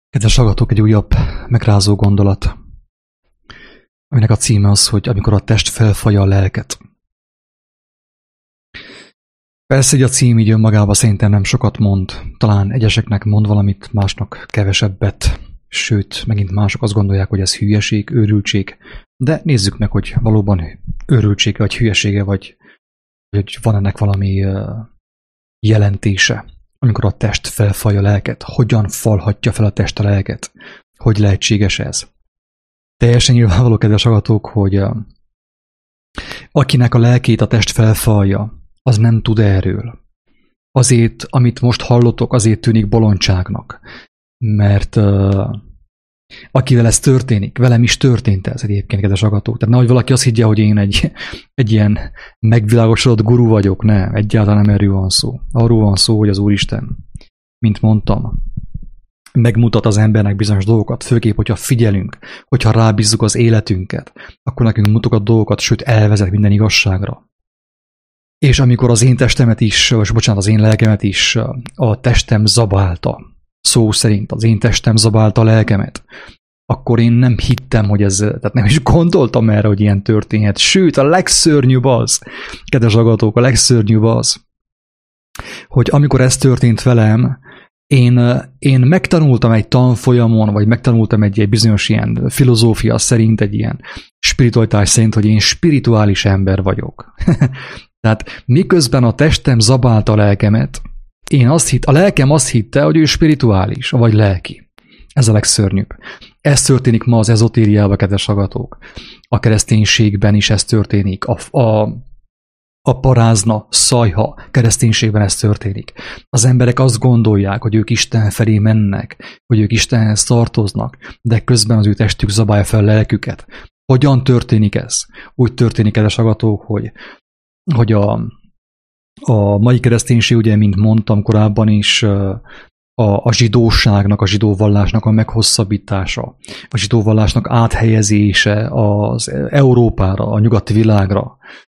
Kedves hallgatók, egy újabb megrázó gondolat, aminek a címe az, hogy amikor a test felfalja a lelket. Persze, hogy a cím így önmagában szerintem nem sokat mond. Talán egyeseknek mond valamit, másnak kevesebbet. Sőt, megint mások azt gondolják, hogy ez hülyeség, őrültség. De nézzük meg, hogy valóban őrültsége, vagy hülyesége, vagy hogy van ennek valami jelentése. Amikor a test felfalja a lelket, hogyan falhatja fel a test a lelket? Hogy lehetséges ez? Teljesen nyilvánvaló, kedves hallgatók, hogy akinek a lelkét a test felfalja, az nem tud erről. Azért, amit most hallotok, azért tűnik bolondságnak. Mert akivel ez történik, velem is történt ez egyébként, kedves hallgatók. Tehát nehogy valaki azt higgye, hogy én egy ilyen megvilágosodott guru vagyok. Ne, egyáltalán nem erről van szó. Arról van szó, hogy az Úristen, mint mondtam, megmutat az embernek bizonyos dolgokat, főképp, hogyha figyelünk, hogyha rábízzuk az életünket, akkor nekünk mutogat dolgokat, sőt elvezet minden igazságra. És amikor az én testemet is, vagy bocsánat, az én lelkemet is a testem zabálta, szó szerint az én testem zabálta a lelkemet, akkor én nem hittem, hogy ez, tehát nem is gondoltam erre, hogy ilyen történhet. Sőt, a legszörnyűbb az, kedves hallgatók, a legszörnyűbb az, hogy amikor ez történt velem, én megtanultam egy tanfolyamon, vagy megtanultam egy bizonyos ilyen filozófia szerint, egy ilyen spiritualitás szerint, hogy én spirituális ember vagyok. Tehát miközben a testem zabálta a lelkemet, a lelkem azt hitte, hogy ő spirituális, vagy lelki. Ez a legszörnyűbb. Ez történik ma az ezotériában, kedves hallgatók. A kereszténységben is ez történik. A parázna, szajha kereszténységben ez történik. Az emberek azt gondolják, hogy ők Isten felé mennek, hogy ők Istenhez tartoznak, de közben az ő testük zabálja fel a lelküket. Hogyan történik ez? Úgy történik, kedves hallgatók, hogy a mai kereszténység, ugye, mint mondtam korábban is, a zsidóságnak, a zsidóvallásnak a meghosszabbítása, a zsidóvallásnak áthelyezése az Európára, a nyugati világra,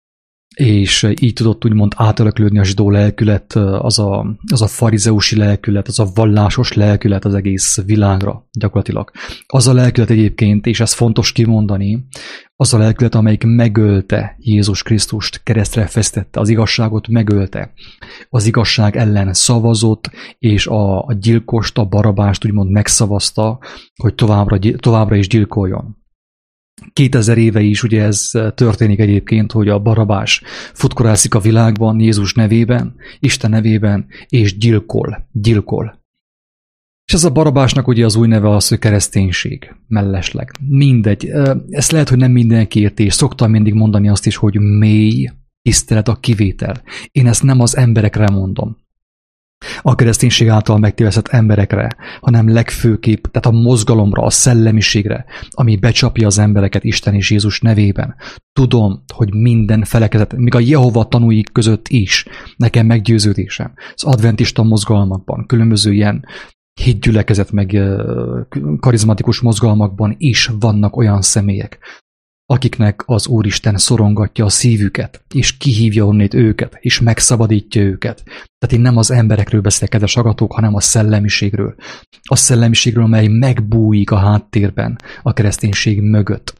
és így tudott úgymond átalakulni a zsidó lelkület, az a farizeusi lelkület, az a vallásos lelkület az egész világra gyakorlatilag. Az a lelkület egyébként, és ez fontos kimondani, az a lelkület, amelyik megölte Jézus Krisztust, keresztre fesztette, az igazságot megölte. Az igazság ellen szavazott, és a gyilkost, a Barabást úgymond megszavazta, hogy továbbra is gyilkoljon. 2000 éve is ugye ez történik egyébként, hogy a Barabás futkorászik a világban Jézus nevében, Isten nevében, és gyilkol. És ez a Barabásnak ugye az új neve az, hogy kereszténység, mellesleg. Mindegy. Ezt lehet, hogy nem mindenki érti, és szoktam mindig mondani azt is, hogy mély tisztelet a kivétel. Én ezt nem az emberekre mondom, a kereszténység által megtévesztett emberekre, hanem legfőképp, tehát a mozgalomra, a szellemiségre, ami becsapja az embereket Isten és Jézus nevében. Tudom, hogy minden felekezet, még a Jehova tanúik között is, nekem meggyőződésem. Az adventista mozgalmakban, különböző ilyen hitgyülekezet, meg karizmatikus mozgalmakban is vannak olyan személyek, akiknek az Úristen szorongatja a szívüket, és kihívja onnét őket, és megszabadítja őket. Tehát én nem az emberekről beszélek, kedves hallgatók, hanem a szellemiségről. A szellemiségről, amely megbújik a háttérben, a kereszténység mögött.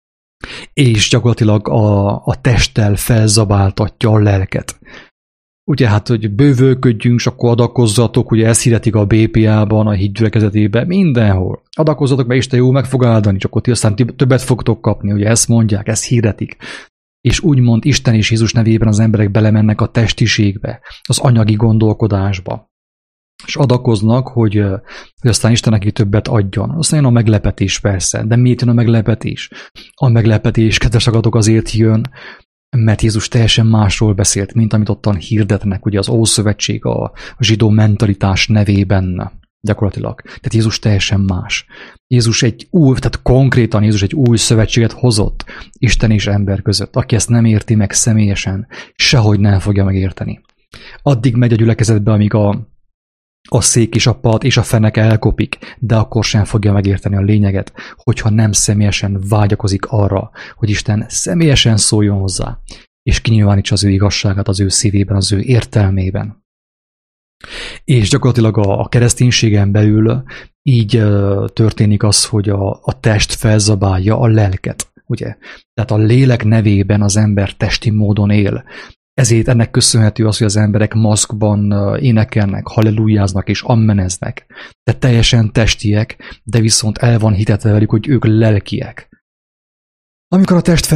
És gyakorlatilag a testtel felzabáltatja a lelket. Ugye hát, hogy bővölködjünk, és akkor adakozzatok, ugye ezt hirdetik a BPA-ban, a hitgyülekezetében, mindenhol. Adakozzatok, mert Isten jó meg fog áldani, csak ott aztán többet fogtok kapni, ugye ezt mondják, ezt hirdetik. És úgymond Isten és Jézus nevében az emberek belemennek a testiségbe, az anyagi gondolkodásba. És adakoznak, hogy aztán Isten neki többet adjon. Aztán jön a meglepetés persze, de miért jön a meglepetés? A meglepetés, kedves hallgatók, azért jön, mert Jézus teljesen másról beszélt, mint amit ottan hirdetnek, ugye az Ószövetség a zsidó mentalitás nevében gyakorlatilag. Tehát Jézus teljesen más. Tehát konkrétan Jézus egy új szövetséget hozott Isten és ember között. Aki ezt nem érti meg személyesen, sehogy nem fogja megérteni. Addig megy a gyülekezetbe, amíg a szék és a pad és a fenek elkopik, de akkor sem fogja megérteni a lényeget, hogyha nem személyesen vágyakozik arra, hogy Isten személyesen szóljon hozzá, és kinyilvánítsa az ő igazságát az ő szívében, az ő értelmében. És gyakorlatilag a kereszténységen belül így történik az, hogy a test felzabálja a lelket, ugye? Tehát a lélek nevében az ember testi módon él. Ezért ennek köszönhető az, hogy az emberek maszkban énekelnek, hallelujáznak és ammeneznek. Tehát teljesen testiek, de viszont el van hitetve velük, hogy ők lelkiek. Amikor a test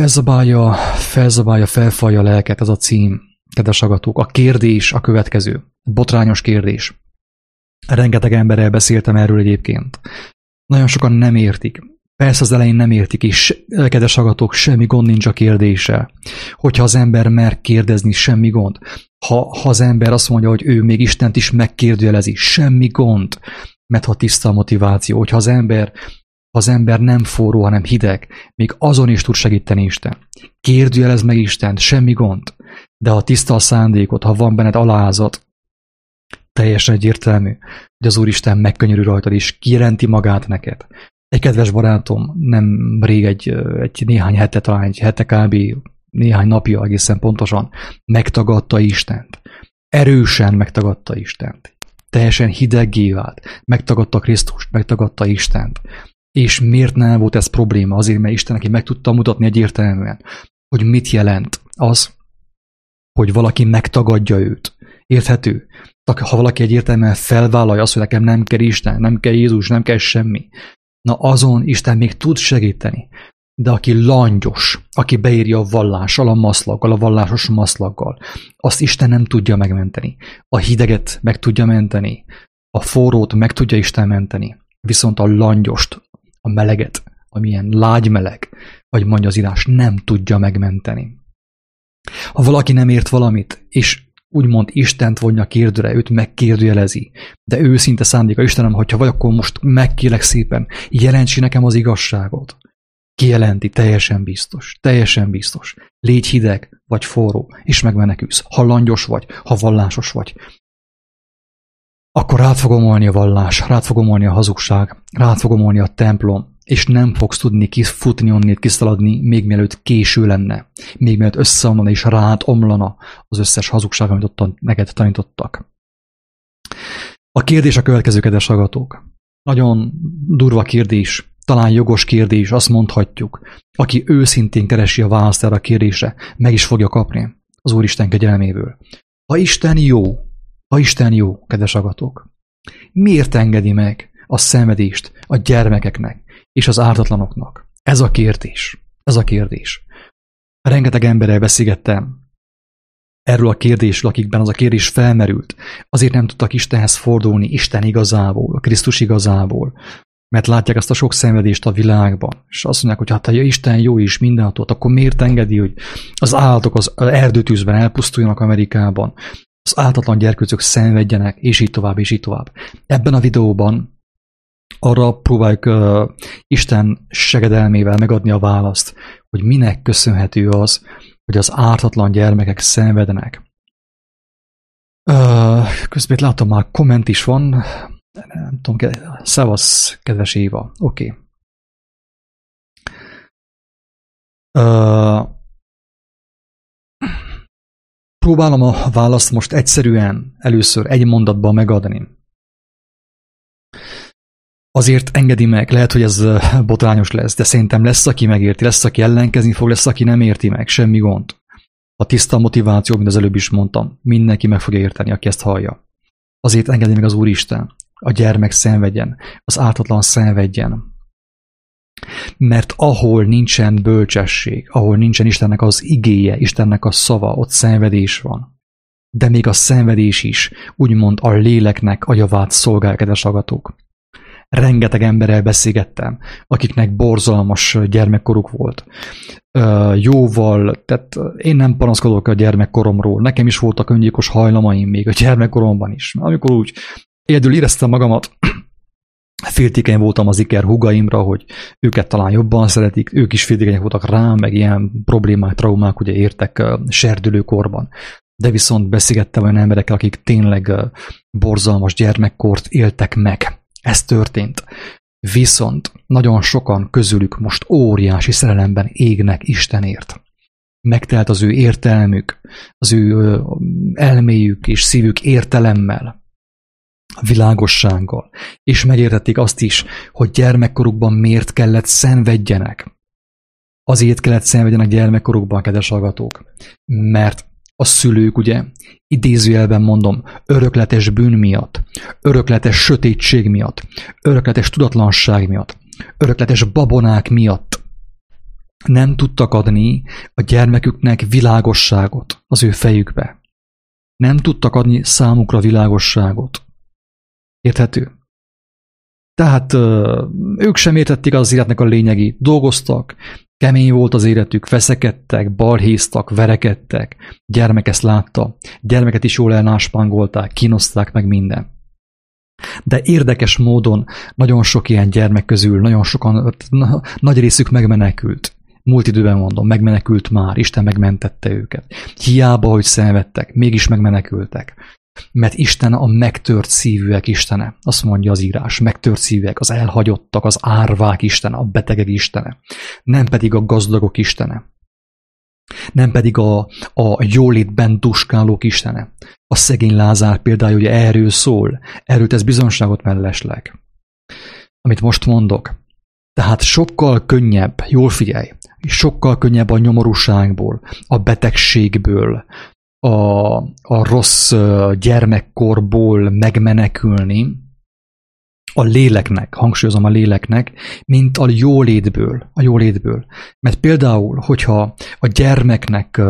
felfalja a lelket, ez a cím, kedves hallgatók. A kérdés a következő. Botrányos kérdés. Rengeteg emberrel beszéltem erről egyébként. Nagyon sokan nem értik. Persze az elején nem értik, és kedves hallgatók, semmi gond nincs a kérdéssel. Hogyha az ember mer kérdezni, semmi gond. Ha az ember azt mondja, hogy ő még Istent is megkérdőjelezi, semmi gond. Mert ha tiszta a motiváció, hogyha az ember nem forró, hanem hideg, még azon is tud segíteni Isten. Kérdőjelez meg Istent, semmi gond. De ha tiszta a szándékot, ha van benned alázat, teljesen egyértelmű, hogy az Úristen megkönyörül rajtad, és kijelenti magát neked. Egy kedves barátom nem rég egy néhány hete, talán egy hete kb. Néhány napja egészen pontosan megtagadta Istent. Erősen megtagadta Istent. Teljesen hideggé vált. Megtagadta Krisztust, megtagadta Istent. És miért nem volt ez probléma? Azért, mert Isten neki meg tudta mutatni egyértelműen, hogy mit jelent az, hogy valaki megtagadja őt. Érthető? Ha valaki egyértelműen felvállalja azt, hogy nekem nem kell Isten, nem kell Jézus, nem kell semmi, na azon Isten még tud segíteni. De aki langyos, aki beírja a vallással, a maszlaggal, a vallásos maszlaggal, azt Isten nem tudja megmenteni. A hideget meg tudja menteni, a forrót meg tudja Isten menteni, viszont a langyost, a meleget, amilyen lágymeleg, vagy mondja az írás, nem tudja megmenteni. Ha valaki nem ért valamit, és úgymond Istent vonja kérdőre, őt megkérdőjelezi, de őszinte szándéka, Istenem, hogyha vagy, akkor most megkérlek szépen, jelentsi nekem az igazságot. Kijelenti, teljesen biztos, teljesen biztos. Légy hideg, vagy forró, és megmenekülsz. Ha langyos vagy, ha vallásos vagy, akkor rád fog omolni a vallás, rád fog omolni a hazugság, rád fog omolni a templom, és nem fogsz tudni kifutni onnét, kiszaladni, még mielőtt késő lenne, még mielőtt összeomlana és rád omlana az összes hazugság, amit ott neked tanítottak. A kérdés a következő, kedves hallgatók. Nagyon durva kérdés, talán jogos kérdés, azt mondhatjuk. Aki őszintén keresi a választ erre a kérdésre, meg is fogja kapni az Úristen kegyelméből. Ha Isten jó, kedves hallgatók, miért engedi meg a szenvedést a gyermekeknek és az ártatlanoknak? Ez a kérdés. Ez a kérdés. Rengeteg emberrel beszélgettem erről a kérdésről, akikben az a kérdés felmerült. Azért nem tudtak Istenhez fordulni, Isten igazából, a Krisztus igazából, mert látják azt a sok szenvedést a világban, és azt mondják, hogy hát ha Isten jó is mindenható, akkor miért engedi, hogy az állatok az erdőtűzben elpusztuljanak Amerikában, az ártatlan gyerkőcök szenvedjenek, és így tovább, és így tovább. Ebben a videóban arra próbáljuk Isten segedelmével megadni a választ, hogy minek köszönhető az, hogy az ártatlan gyermekek szenvednek. Közben itt látom, már komment is van. Nem tudom, szevasz, kedves Éva. Oké. Próbálom a választ most egyszerűen először egy mondatban megadni. Azért engedi meg, lehet, hogy ez botrányos lesz, de szerintem lesz, aki megérti, lesz, aki ellenkezni fog, lesz, aki nem érti meg, semmi gond. A tiszta motiváció, mint az előbb is mondtam, mindenki meg fogja érteni, aki ezt hallja. Azért engedi meg az Úristen, a gyermek szenvedjen, az ártatlan szenvedjen. Mert ahol nincsen bölcsesség, ahol nincsen Istennek az igéje, Istennek a szava, ott szenvedés van. De még a szenvedés is úgymond a léleknek a javát szolgál, kedves hallgatók. Rengeteg emberrel beszélgettem, akiknek borzalmas gyermekkoruk volt. Jóval, tehát én nem panaszkodok a gyermekkoromról, nekem is voltak öngyilkos hajlamaim még a gyermekkoromban is. Amikor úgy egyedül éreztem magamat, féltékeny voltam az iker húgaimra, hogy őket talán jobban szeretik, ők is féltékenyek voltak rám, meg ilyen problémák, traumák ugye értek serdülőkorban. De viszont beszélgettem olyan emberekkel, akik tényleg borzalmas gyermekkort éltek meg. Ez történt. Viszont nagyon sokan közülük most óriási szerelemben égnek Istenért. Megtelt az ő értelmük, az ő elméjük és szívük értelemmel. világossággal, és megértették azt is, hogy gyermekkorukban miért kellett szenvedjenek. Azért kellett szenvedjenek gyermekkorukban, kedves hallgatók, mert a szülők, ugye, idézőjelben mondom, örökletes bűn miatt, örökletes sötétség miatt, örökletes tudatlanság miatt, örökletes babonák miatt nem tudtak adni a gyermeküknek világosságot az ő fejükbe. Nem tudtak adni számukra világosságot. Érthető? Tehát ők sem értették az életnek a lényegét. Dolgoztak, kemény volt az életük, veszekedtek, balhéztak, verekedtek. Gyermek ezt látta. Gyermeket is jól elnáspángolták, kínozták meg minden. De érdekes módon nagyon sok ilyen gyermek közül, nagyon sokan, nagy részük megmenekült. Múlt időben mondom, megmenekült már, Isten megmentette őket. Hiába, hogy szenvedtek, mégis megmenekültek. Mert Isten a megtört szívűek Istene, azt mondja az írás, megtört szívűek, az elhagyottak, az árvák Istene, a betegek Istene, nem pedig a gazdagok Istene, nem pedig a jólétben duskálók Istene. A szegény Lázár például ugye erről szól, erről tesz bizonságot mellesleg. Amit most mondok, tehát sokkal könnyebb, jól figyelj, sokkal könnyebb a nyomorúságból, a betegségből, a rossz gyermekkorból megmenekülni a léleknek, hangsúlyozom a léleknek, mint a jólétből. Mert például, hogyha a gyermeknek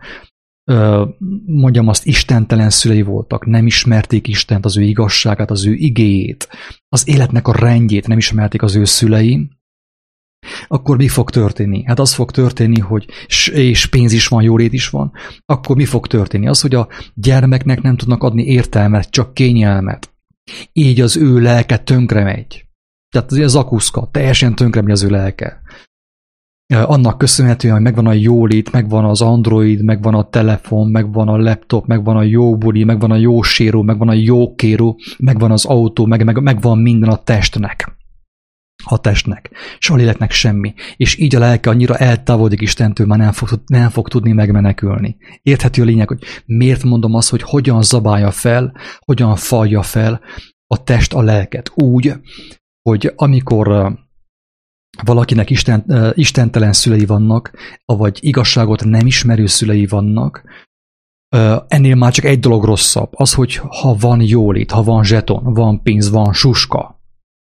mondjam azt, istentelen szülei voltak, nem ismerték Istent, az ő igazságát, az ő igéjét, az életnek a rendjét nem ismerték az ő szülei, akkor mi fog történni? Hát az fog történni, hogy és pénz is van, jólét is van, akkor mi fog történni? Az, hogy a gyermeknek nem tudnak adni értelmet, csak kényelmet. Így az ő lelke tönkre megy. Tehát az zakuszka, teljesen tönkre megy az ő lelke. Annak köszönhetően, hogy megvan a jólét, megvan az Android, megvan a telefon, megvan a laptop, megvan a jó buli, megvan a jó séró, megvan a jó kéró, megvan az autó, megvan minden a testnek. A testnek, és a léleknek semmi. És így a lelke annyira eltávolodik Istentől, már nem fog tudni megmenekülni. Érthető a lényeg, hogy miért mondom azt, hogy hogyan zabálja fel, hogyan falja fel a test a lelket. Úgy, hogy amikor valakinek istentelen szülei vannak, vagy igazságot nem ismerő szülei vannak, ennél már csak egy dolog rosszabb. Az, hogy ha van jólét, ha van zseton, van pénz, van suska.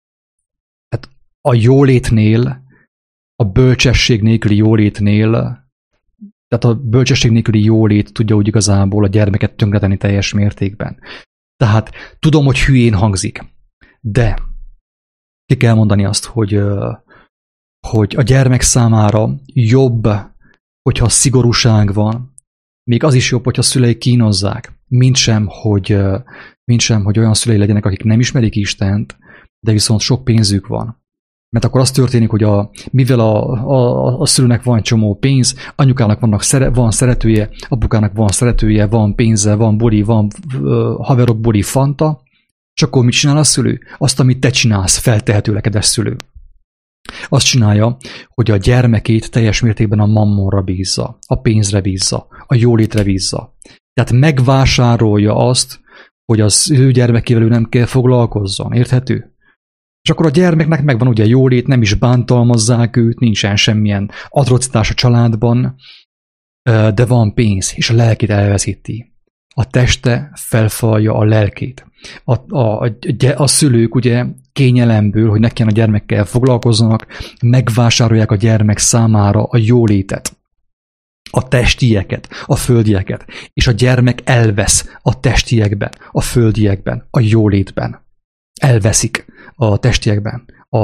A jólétnél, a bölcsesség nélküli jólétnél, tehát a bölcsesség nélküli jólét tudja úgy igazából a gyermeket tönkretenni teljes mértékben. Tehát tudom, hogy hülyén hangzik, de ki kell mondani azt, hogy a gyermek számára jobb, hogyha szigorúság van, még az is jobb, hogyha a szülei kínozzák, mint sem, hogy olyan szülei legyenek, akik nem ismerik Istent, de viszont sok pénzük van. Mert akkor az történik, hogy mivel a szülőnek van csomó pénz, anyukának van szeretője, apukának van szeretője, van pénze, van buli, van haverok, buli, fanta, és akkor mit csinál a szülő? Azt, amit te csinálsz, feltehetőleg, kedves szülő. Azt csinálja, hogy a gyermekét teljes mértékben a mammonra bízza, a pénzre bízza, a jólétre bízza. Tehát megvásárolja azt, hogy az ő gyermekével ő nem kell foglalkozzon. Érthető? És akkor a gyermeknek megvan ugye jólét, nem is bántalmazzák őt, nincsen semmilyen atrocitás a családban, de van pénz, és a lelkét elveszíti. A teste felfalja a lelkét. A szülők ugye kényelemből, hogy ne kelljen a gyermekkel foglalkozzanak, megvásárolják a gyermek számára a jólétet, a testieket, a földieket, és a gyermek elvesz a testiekben, a földiekben, a jólétben. Elveszik a testiekben,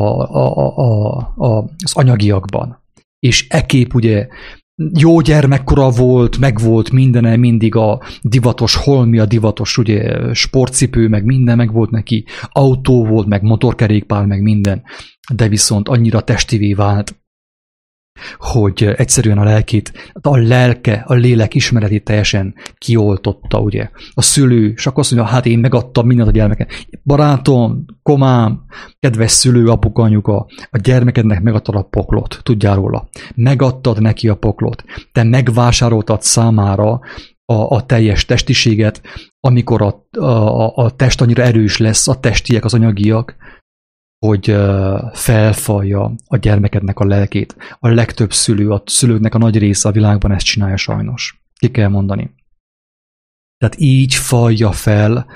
az anyagiakban. És ekép ugye jó gyermekkora volt, meg volt mindene, mindig a divatos holmi, a divatos ugye sportcipő, meg minden meg volt neki, autó volt, meg motorkerékpár, meg minden, de viszont annyira testivé vált, hogy egyszerűen a lelkét, a lélek ismeretét teljesen kioltotta, ugye. A szülő, és akkor azt mondja, hát én megadtam mindent a gyermeket. Barátom, komám, kedves szülő, apuka, anyuka, a gyermekednek megadtad a poklot, tudjál róla. Megadtad neki a poklot. Te megvásároltad számára a teljes testiséget, amikor a test annyira erős lesz, a testiek, az anyagiak, hogy felfalja a gyermekednek a lelkét. A legtöbb szülő, a szülőknek a nagy része a világban ezt csinálja sajnos. Ki kell mondani. Tehát így falja fel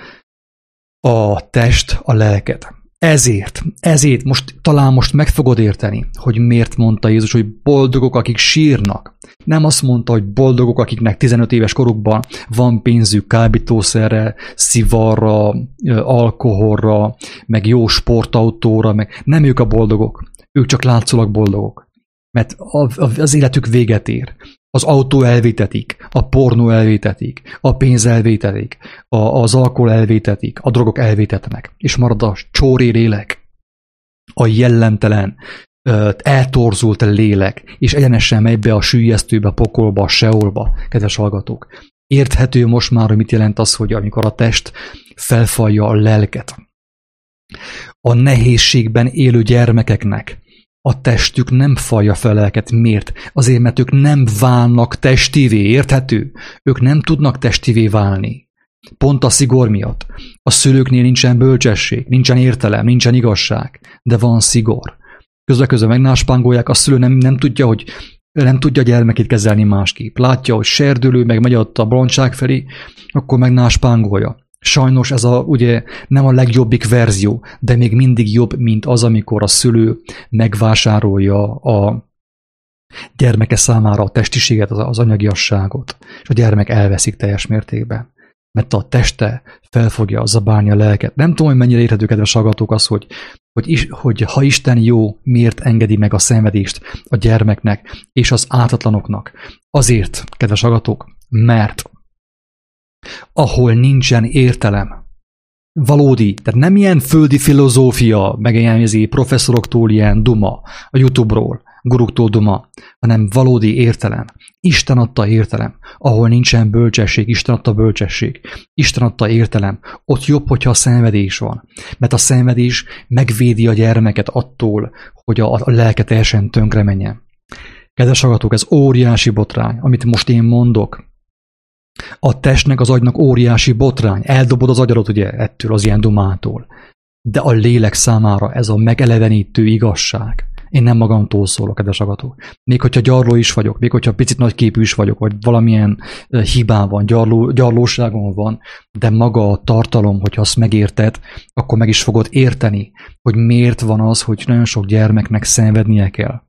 a test a lelket. Ezért most meg fogod érteni, hogy miért mondta Jézus, hogy boldogok, akik sírnak. Nem azt mondta, hogy boldogok, akiknek 15 éves korukban van pénzük kábítószerre, szivarra, alkoholra, meg jó sportautóra, meg nem ők a boldogok. Ők csak látszólag boldogok. Mert az életük véget ér. Az autó elvétetik, a pornó elvétetik, a pénz elvétetik, az alkohol elvétetik, a drogok elvétetnek, és marad a csóri lélek, a jellemtelen, eltorzult lélek, és egyenesen megy be a süllyesztőbe, a pokolba, a seolba, kedves hallgatók. Érthető most már, hogy mit jelent az, hogy amikor a test felfalja a lelket. A nehézségben élő gyermekeknek a testük nem falja fel lelket. Miért? Azért, mert ők nem válnak testivé, érthető? Ők nem tudnak testivé válni. Pont a szigor miatt. A szülőknél nincsen bölcsesség, nincsen értelem, nincsen igazság, de van szigor. Közben megnáspángolják, a szülő nem tudja, hogy nem tudja a gyermekét kezelni másképp. Látja, hogy serdülő, meg megy ott a bolondság felé, akkor megnáspángolja. Sajnos ez ugye nem a legjobbik verzió, de még mindig jobb, mint az, amikor a szülő megvásárolja a gyermeke számára a testiséget, az anyagiasságot, és a gyermek elveszik teljes mértékben. Mert a teste fel fogja zabálni a lelket. Nem tudom, hogy mennyire érthető, kedves hallgatók, az, hogy ha Isten jó, miért engedi meg a szenvedést a gyermeknek és az ártatlanoknak. Azért, kedves hallgatók, mert ahol nincsen értelem, valódi, tehát nem ilyen földi filozófia, meg ilyen professzoroktól ilyen duma, a YouTube-ról, guruktól duma, hanem valódi értelem. Isten adta értelem. Ahol nincsen bölcsesség, Isten adta bölcsesség. Isten adta értelem. Ott jobb, hogyha a szenvedés van. Mert a szenvedés megvédi a gyermeket attól, hogy a lelke teljesen tönkre menjen. Kedves hallgatók, ez óriási botrány, amit most én mondok. A testnek, az agynak óriási botrány. Eldobod az agyarat ugye ettől, az ilyen dumától. De a lélek számára ez a megelevenítő igazság. Én nem magamtól szólok, kedves hallgatók. Még hogyha gyarló is vagyok, még hogyha picit nagyképű is vagyok, vagy valamilyen hibám van, gyarlóságom van, de maga a tartalom, hogyha azt megérted, akkor meg is fogod érteni, hogy miért van az, hogy nagyon sok gyermeknek szenvednie kell.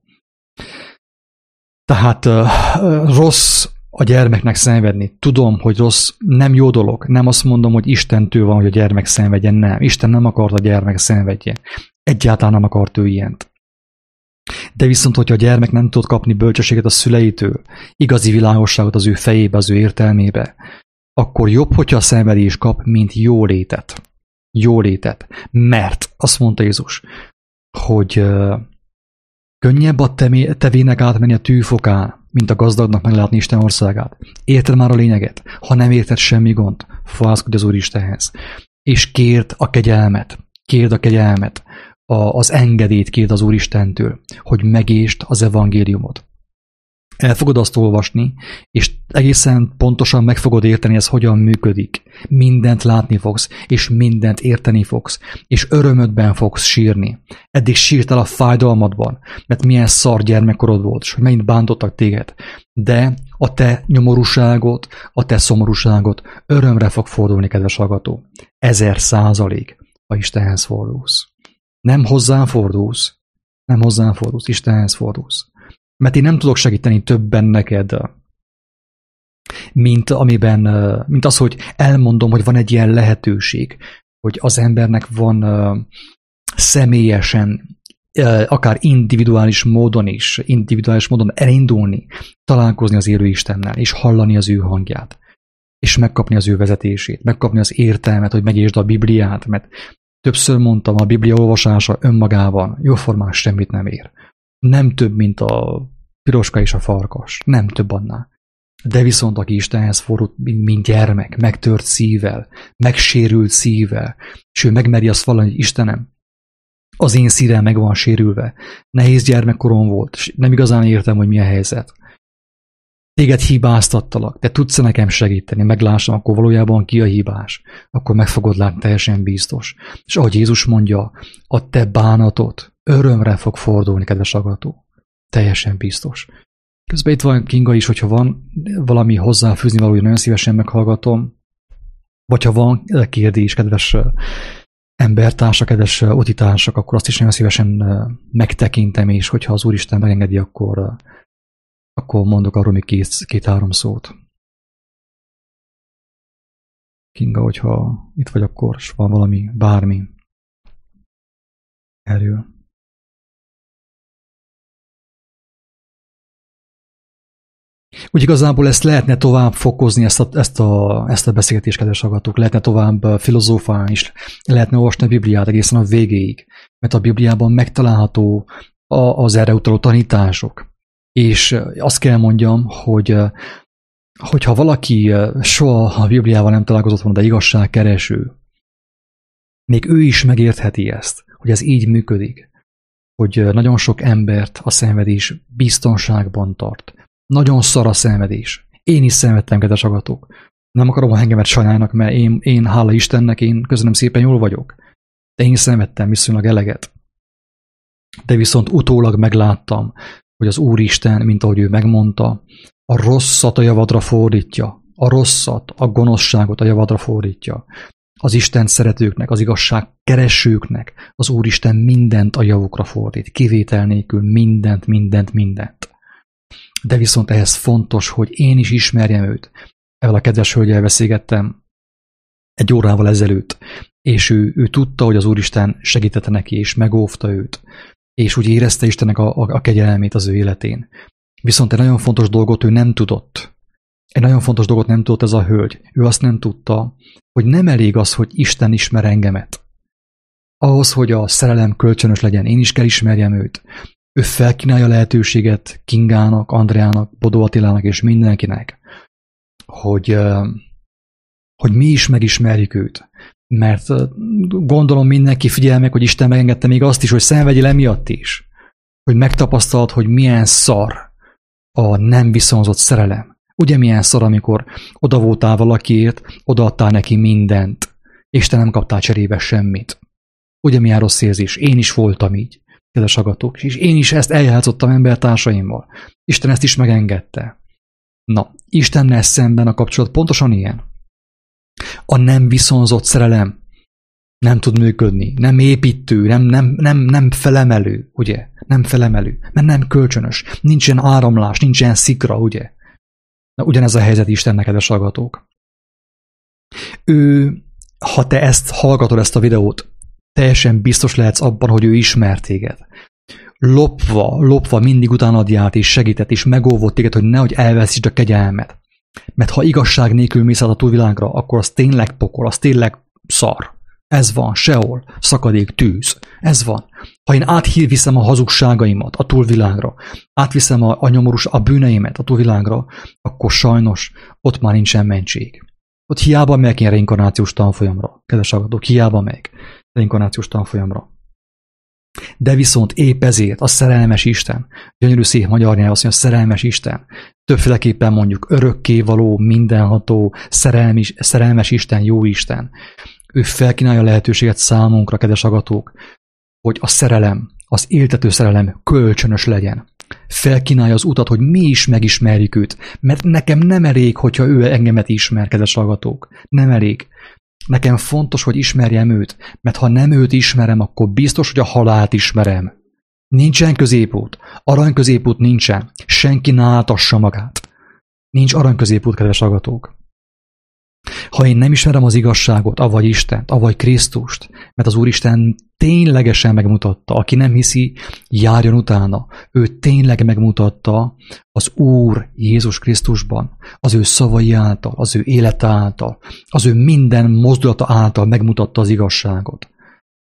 Tehát rossz a gyermeknek szenvedni. Tudom, hogy rossz, nem jó dolog. Nem azt mondom, hogy Istentől van, hogy a gyermek szenvedjen. Nem. Isten nem akart a gyermek szenvedjen. Egyáltalán nem akart ő ilyent. De viszont, hogyha a gyermek nem tud kapni bölcsességet a szüleitől, igazi világosságot az ő fejébe, az ő értelmébe, akkor jobb, hogyha a szenvedés kap, mint jólétet. Jólétet. Mert azt mondta Jézus, hogy könnyebb a tevének átmenni a tűfokán, mint a gazdagnak meglátni Isten országát. Érted már a lényeget? Ha nem érted, semmi gond, fohászkodj az Úristenhez. És kérd a kegyelmet, az engedélyt kérd az Úristentől, hogy megértsd az evangéliumot. El fogod azt olvasni, és egészen pontosan meg fogod érteni, ez hogyan működik. Mindent látni fogsz, és mindent érteni fogsz, és örömödben fogsz sírni. Eddig sírtál a fájdalmadban, mert milyen szar gyermekkorod volt, és hogy mennyit bántottak téged. De a te nyomorúságot, a te szomorúságot örömre fog fordulni, kedves hallgató. 1000%, ha Istenhez fordulsz. Nem hozzám fordulsz, Istenhez fordulsz. Mert én nem tudok segíteni többen neked, mint az, hogy elmondom, hogy van egy ilyen lehetőség, hogy az embernek van személyesen, akár individuális módon elindulni, találkozni az élő Istennel, és hallani az ő hangját, és megkapni az ő vezetését, megkapni az értelmet, hogy megértsd a Bibliát, mert többször mondtam, a Biblia olvasása önmagában jóformán semmit nem ér. Nem több, mint a piroska és a farkas. Nem több annál. De viszont aki Istenhez fordult, mint gyermek, megtört szívvel, megsérült szívvel, és ő megmeri azt vallani, hogy Istenem, az én szívem meg van sérülve. Nehéz gyermekkorom volt, és nem igazán értem, hogy mi a helyzet. téged hibáztattalak, te tudsz nekem segíteni, meglássam, akkor valójában ki a hibás, akkor meg fogod látni, teljesen biztos. És ahogy Jézus mondja, a te bánatot örömre fog fordulni, kedves hallgató. Teljesen biztos. Közben itt van Kinga is, hogyha van valami hozzáfűzni valója, nagyon szívesen meghallgatom. Vagy ha van kérdés, kedves embertársak, kedves utitársak, akkor azt is nagyon szívesen megtekintem, és hogyha az Úristen megengedi, akkor mondok arról még két-három szót. Kinga, hogyha itt vagy, akkor van valami, bármi erről. Úgy igazából ezt lehetne tovább fokozni, ezt a beszélgetést, kedves hallgatók, lehetne tovább filozófálni is, lehetne olvasni a Bibliát egészen a végéig, mert a Bibliában megtalálható az erre utaló tanítások. És azt kell mondjam, hogyha valaki soha a Bibliával nem találkozott volna, de igazságkereső, még ő is megértheti ezt, hogy ez így működik, hogy nagyon sok embert a szenvedés biztonságban tart. Nagyon szar a szenvedés. Én is szenvedtem, kedves hallgatók. Nem akarom, hogy engemet sajnálnak, mert én hála Istennek, én köszönöm szépen jól vagyok. De én szenvedtem viszonylag eleget. De viszont utólag megláttam, hogy az Úristen, mint ahogy ő megmondta, a rosszat a javadra fordítja. A rosszat, a gonoszságot a javadra fordítja. Az Isten szeretőknek, az igazság keresőknek az Úristen mindent a javukra fordít. Kivétel nélkül mindent. De viszont ehhez fontos, hogy én is ismerjem őt. Ezzel a kedves hölgyel beszélgettem egy órával ezelőtt, és ő tudta, hogy az Úristen segítette neki, és megóvta őt, és úgy érezte Istennek a kegyelmét az ő életén. Viszont egy nagyon fontos dolgot ő nem tudott. Egy nagyon fontos dolgot nem tudott ez a hölgy. Ő azt nem tudta, hogy nem elég az, hogy Isten ismer engemet. Ahhoz, hogy a szerelem kölcsönös legyen, én is kell ismerjem őt. Ő felkínálja lehetőséget Kingának, Andreának, Bodó Attilának és mindenkinek, hogy mi is megismerjük őt. Mert gondolom mindenki figyel meg, hogy Isten megengedte még azt is, hogy szenvedjél emiatt is. Hogy megtapasztalt, hogy milyen szar a nem viszonzott szerelem. Ugye milyen szar, amikor oda voltál valakiért, odaadtál neki mindent, és te nem kaptál cserébe semmit. Ugye milyen rossz érzés. Én is voltam így, kedves hallgatók, és én is ezt eljátszottam embertársaimmal. Isten ezt is megengedte. Na, Istennel szemben a kapcsolat pontosan ilyen. A nem viszonzott szerelem nem tud működni, nem építő, nem felemelő, ugye? Nem felemelő, mert nem kölcsönös, nincsen áramlás, nincsen szikra, ugye? Na, ugyanez a helyzet Istennek, kedves hallgatók. Ha te ezt hallgatod, ezt a videót, teljesen biztos lehetsz abban, hogy ő ismer téged. Lopva mindig utánad járt, és segített, és megóvott téged, hogy nehogy elveszítsd a kegyelmet. Mert ha igazság nélkül mész át a túlvilágra, akkor az tényleg pokol, az tényleg szar. Ez van, sehol, szakadék, tűz. Ez van. Ha én átviszem a hazugságaimat a túlvilágra, átviszem a nyomorús, a bűneimet a túlvilágra, akkor sajnos ott már nincsen mentség. Ott hiába megyek én reinkarnációs tanfolyamra. Kedves hallgatók, hiába megyek reinkarnációs tanfolyamra. De viszont épp ezért a szerelmes Isten, gyönyörű szép magyar nyelv azt mondja, a szerelmes Isten, többféleképpen mondjuk örökkévaló, mindenható, szerelmes Isten, jó Isten. Ő felkínálja a lehetőséget számunkra, kedves hallgatók, hogy a szerelem, az éltető szerelem kölcsönös legyen. Felkínálja az utat, hogy mi is megismerjük őt, mert nekem nem elég, hogyha ő engemet ismer, kedves hallgatók. Nem elég. Nekem fontos, hogy ismerjem őt, mert ha nem őt ismerem, akkor biztos, hogy a halált ismerem. Nincsen középút. Aranyközépút nincsen. Senki ne átassa magát. Nincs aranyközépút, kedves hallgatók. Ha én nem ismerem az igazságot, avagy Istent, avagy Krisztust, mert az Úristen ténylegesen megmutatta, aki nem hiszi, járjon utána. Ő tényleg megmutatta az Úr Jézus Krisztusban, az ő szavai által, az ő élete által, az ő minden mozdulata által megmutatta az igazságot.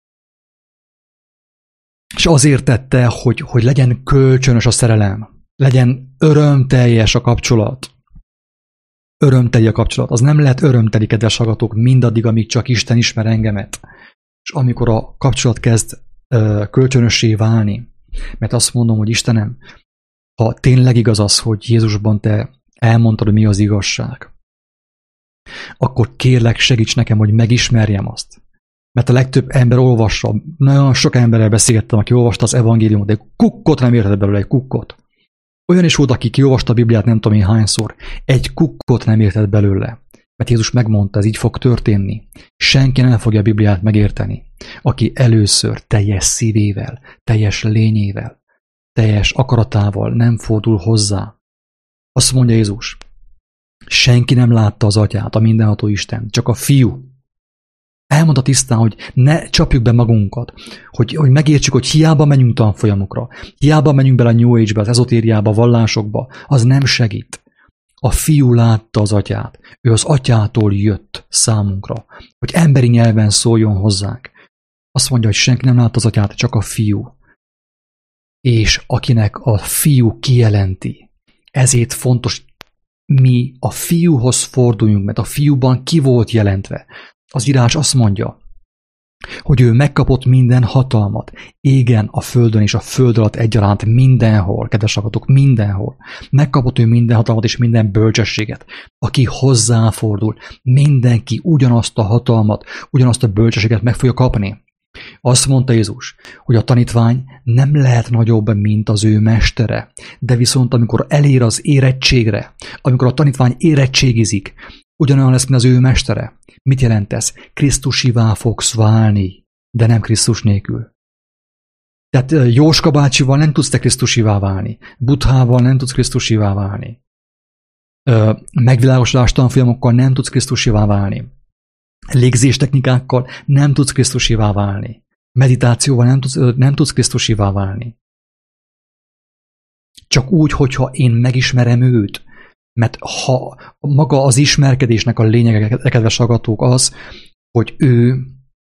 És azért tette, hogy legyen kölcsönös a szerelem, legyen örömteljes a kapcsolat. Örömteli a kapcsolat. Az nem lehet örömteli, kedves hallgatók, mindaddig, amíg csak Isten ismer engemet. És amikor a kapcsolat kezd kölcsönössé válni, mert azt mondom, hogy Istenem, ha tényleg igaz az, hogy Jézusban te elmondtad, hogy mi az igazság, akkor kérlek, segíts nekem, hogy megismerjem azt. Mert a legtöbb ember olvassa, nagyon sok emberrel beszélgettem, aki olvasta az evangéliumot, de egy kukkot nem értett belőle, egy kukkot. Olyan is volt, aki kiolvasta a Bibliát nem tudom én hányszor, egy kukkot nem értett belőle. Mert Jézus megmondta, ez így fog történni. Senki nem fogja a Bibliát megérteni, aki először teljes szívével, teljes lényével, teljes akaratával nem fordul hozzá. Azt mondja Jézus, senki nem látta az atyát, a mindenható Isten, csak a fiú. Elmondta tisztán, hogy ne csapjuk be magunkat, hogy megértsük, hogy hiába menjünk tanfolyamokra, hiába menjünk bele a New Age-be, az ezotériába, a vallásokba, az nem segít. A fiú látta az atyát, ő az atyától jött számunkra, hogy emberi nyelven szóljon hozzánk. Azt mondja, hogy senki nem látta az atyát, csak a fiú. És akinek a fiú kijelenti, ezért fontos, mi a fiúhoz forduljunk, mert a fiúban ki volt jelentve. Az írás azt mondja, hogy ő megkapott minden hatalmat, égen, a földön és a föld alatt egyaránt mindenhol, kedves hallgatók, mindenhol. Megkapott ő minden hatalmat és minden bölcsességet. Aki hozzáfordul, mindenki ugyanazt a hatalmat, ugyanazt a bölcsességet meg fogja kapni. Azt mondta Jézus, hogy a tanítvány nem lehet nagyobb, mint az ő mestere, de viszont amikor elér az érettségre, amikor a tanítvány érettségizik, ugyanolyan lesz, mint az ő mestere. Mit jelent ez? Krisztusivá fogsz válni, de nem Krisztus nélkül. Tehát Jóska bácsival nem tudsz te Krisztusivá válni. Buddhával nem tudsz Krisztusivá válni. Megvilágosodás tanfolyamokkal nem tudsz Krisztusivá válni. Légzés technikákkal nem tudsz Krisztusivá válni. Meditációval nem tudsz Krisztusivá válni. Csak úgy, hogyha én megismerem őt. Mert ha maga az ismerkedésnek a lényege, kedves hallgatók, az, hogy ő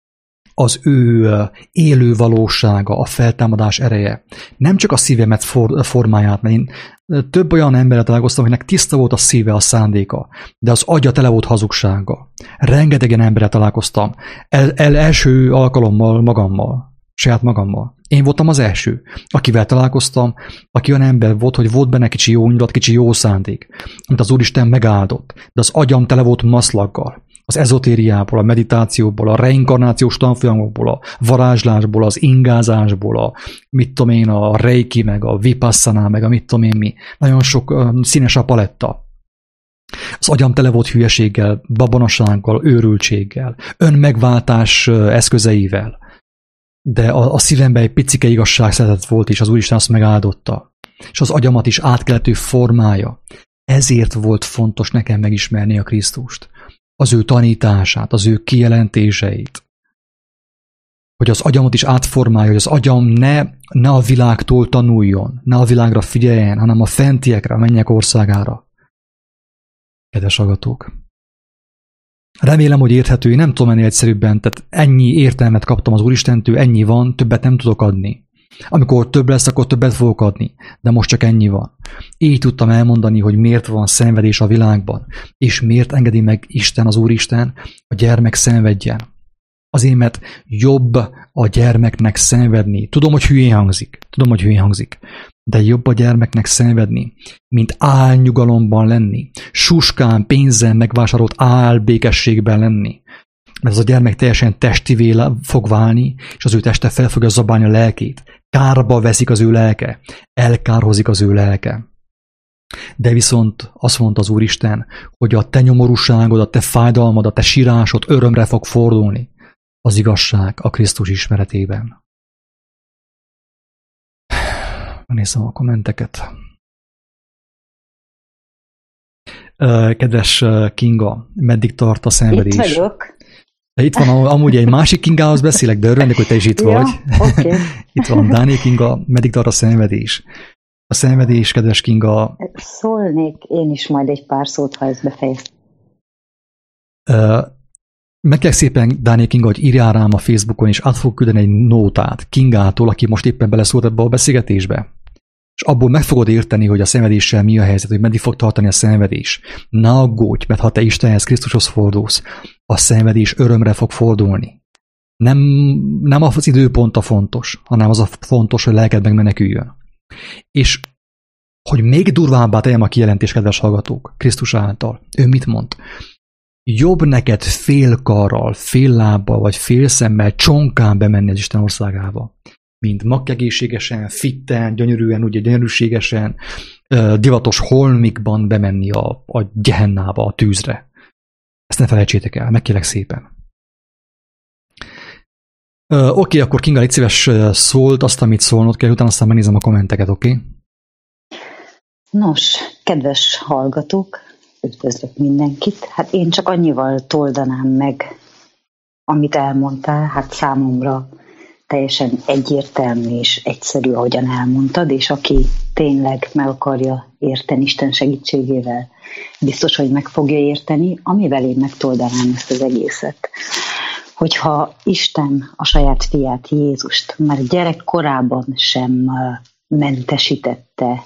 az ő élő valósága, a feltámadás ereje. Nem csak a szívemet formáját, mert én több olyan emberrel találkoztam, akinek tiszta volt a szíve, a szándéka, de az agya tele volt hazugsággal. Rengetegen emberrel találkoztam. Első alkalommal magammal, saját magammal. Én voltam az első, akivel találkoztam, aki olyan ember volt, hogy volt benne kicsi jó indulat, kicsi jó szándék, amit az Úristen megáldott, de az agyam tele volt maszlaggal. Az ezotériából, a meditációból, a reinkarnációs tanfolyamokból, a varázslásból, az ingázásból, a mit tudom én, a reiki, meg a vipassana, meg a mit tudom én mi. Nagyon sok színes a paletta. Az agyam tele volt hülyeséggel, babonasággal, őrültséggel, önmegváltás eszközeivel. De a szívemben egy picike igazság szeretet volt, és az Úristen azt megáldotta. És az agyamat is át kellett ő formája. Ezért volt fontos nekem megismerni a Krisztust. Az ő tanítását, az ő kijelentéseit. Hogy az agyamat is átformálja, hogy az agyam ne a világtól tanuljon, ne a világra figyeljen, hanem a fentiekre, a mennyek országára. Kedves hallgatók! Remélem, hogy érthető, én nem tudom ennél egyszerűbben, tehát ennyi értelmet kaptam az Úristentől, ennyi van, többet nem tudok adni. Amikor több lesz, akkor többet fogok adni, de most csak ennyi van. Így tudtam elmondani, hogy miért van szenvedés a világban, és miért engedi meg Isten, az Úristen, a gyermek szenvedjen. Azért, mert jobb a gyermeknek szenvedni. Tudom, hogy hülyén hangzik, de jobb a gyermeknek szenvedni, mint álnyugalomban lenni, suskán, pénzen megvásárolt álbékességben lenni. Mert az a gyermek teljesen testivé fog válni, és az ő teste fel fogja zabálni a lelkét. Kárba veszik az ő lelke, elkárhozik az ő lelke. De viszont azt mondta az Úristen, hogy a te nyomorúságod, a te fájdalmad, a te sírásod örömre fog fordulni. Az igazság a Krisztus ismeretében. Nézzem a kommenteket. Kedves Kinga, meddig tart a szenvedés? Itt vagyok. Itt van amúgy egy másik Kingához beszélek, de örülök, hogy te is itt vagy. Okay. Itt van Dániel Kinga, meddig tart a szenvedés? A szenvedés, kedves Kinga... Szólnék én is majd egy pár szót, ha ezt befejeztem. Megkérlek szépen, Dániel Kinga, hogy írjál rám a Facebookon, és át fog küldeni egy nótát Kingától, aki most éppen beleszólt ebbe a beszélgetésbe. És abból meg fogod érteni, hogy a szenvedéssel mi a helyzet, hogy meddig fog tartani a szenvedés. Ne aggódj, mert ha te Istenhez, Krisztushoz fordulsz, a szenvedés örömre fog fordulni. Nem az időpont a fontos, hanem az a fontos, hogy lelked megmeneküljön. És Hogy még durvábbá tegyem a kijelentést, kedves hallgatók, Krisztus által. Ő mit mond? Jobb neked fél karral, fél lábbal, vagy fél szemmel csonkán bemenni az Isten országába, mint magegészségesen, fitten, gyönyörűen, ugye gyönyörűségesen, divatos holmikban bemenni a Gehennába, a tűzre. Ezt ne felejtsétek el, megkérlek szépen. Oké, akkor Kinga, légy szíves, szólt azt, amit szólnod kell, utána aztán megnézem a kommenteket, oké? Nos, kedves hallgatók, üdvözlök mindenkit. Hát én csak annyival toldanám meg, amit elmondtál, hát számomra teljesen egyértelmű és egyszerű, ahogyan elmondtad, és aki tényleg meg akarja érteni Isten segítségével, biztos, hogy meg fogja érteni, amivel én megtoldanám ezt az egészet. Hogyha Isten a saját fiát, Jézust már gyerekkorában sem mentesítette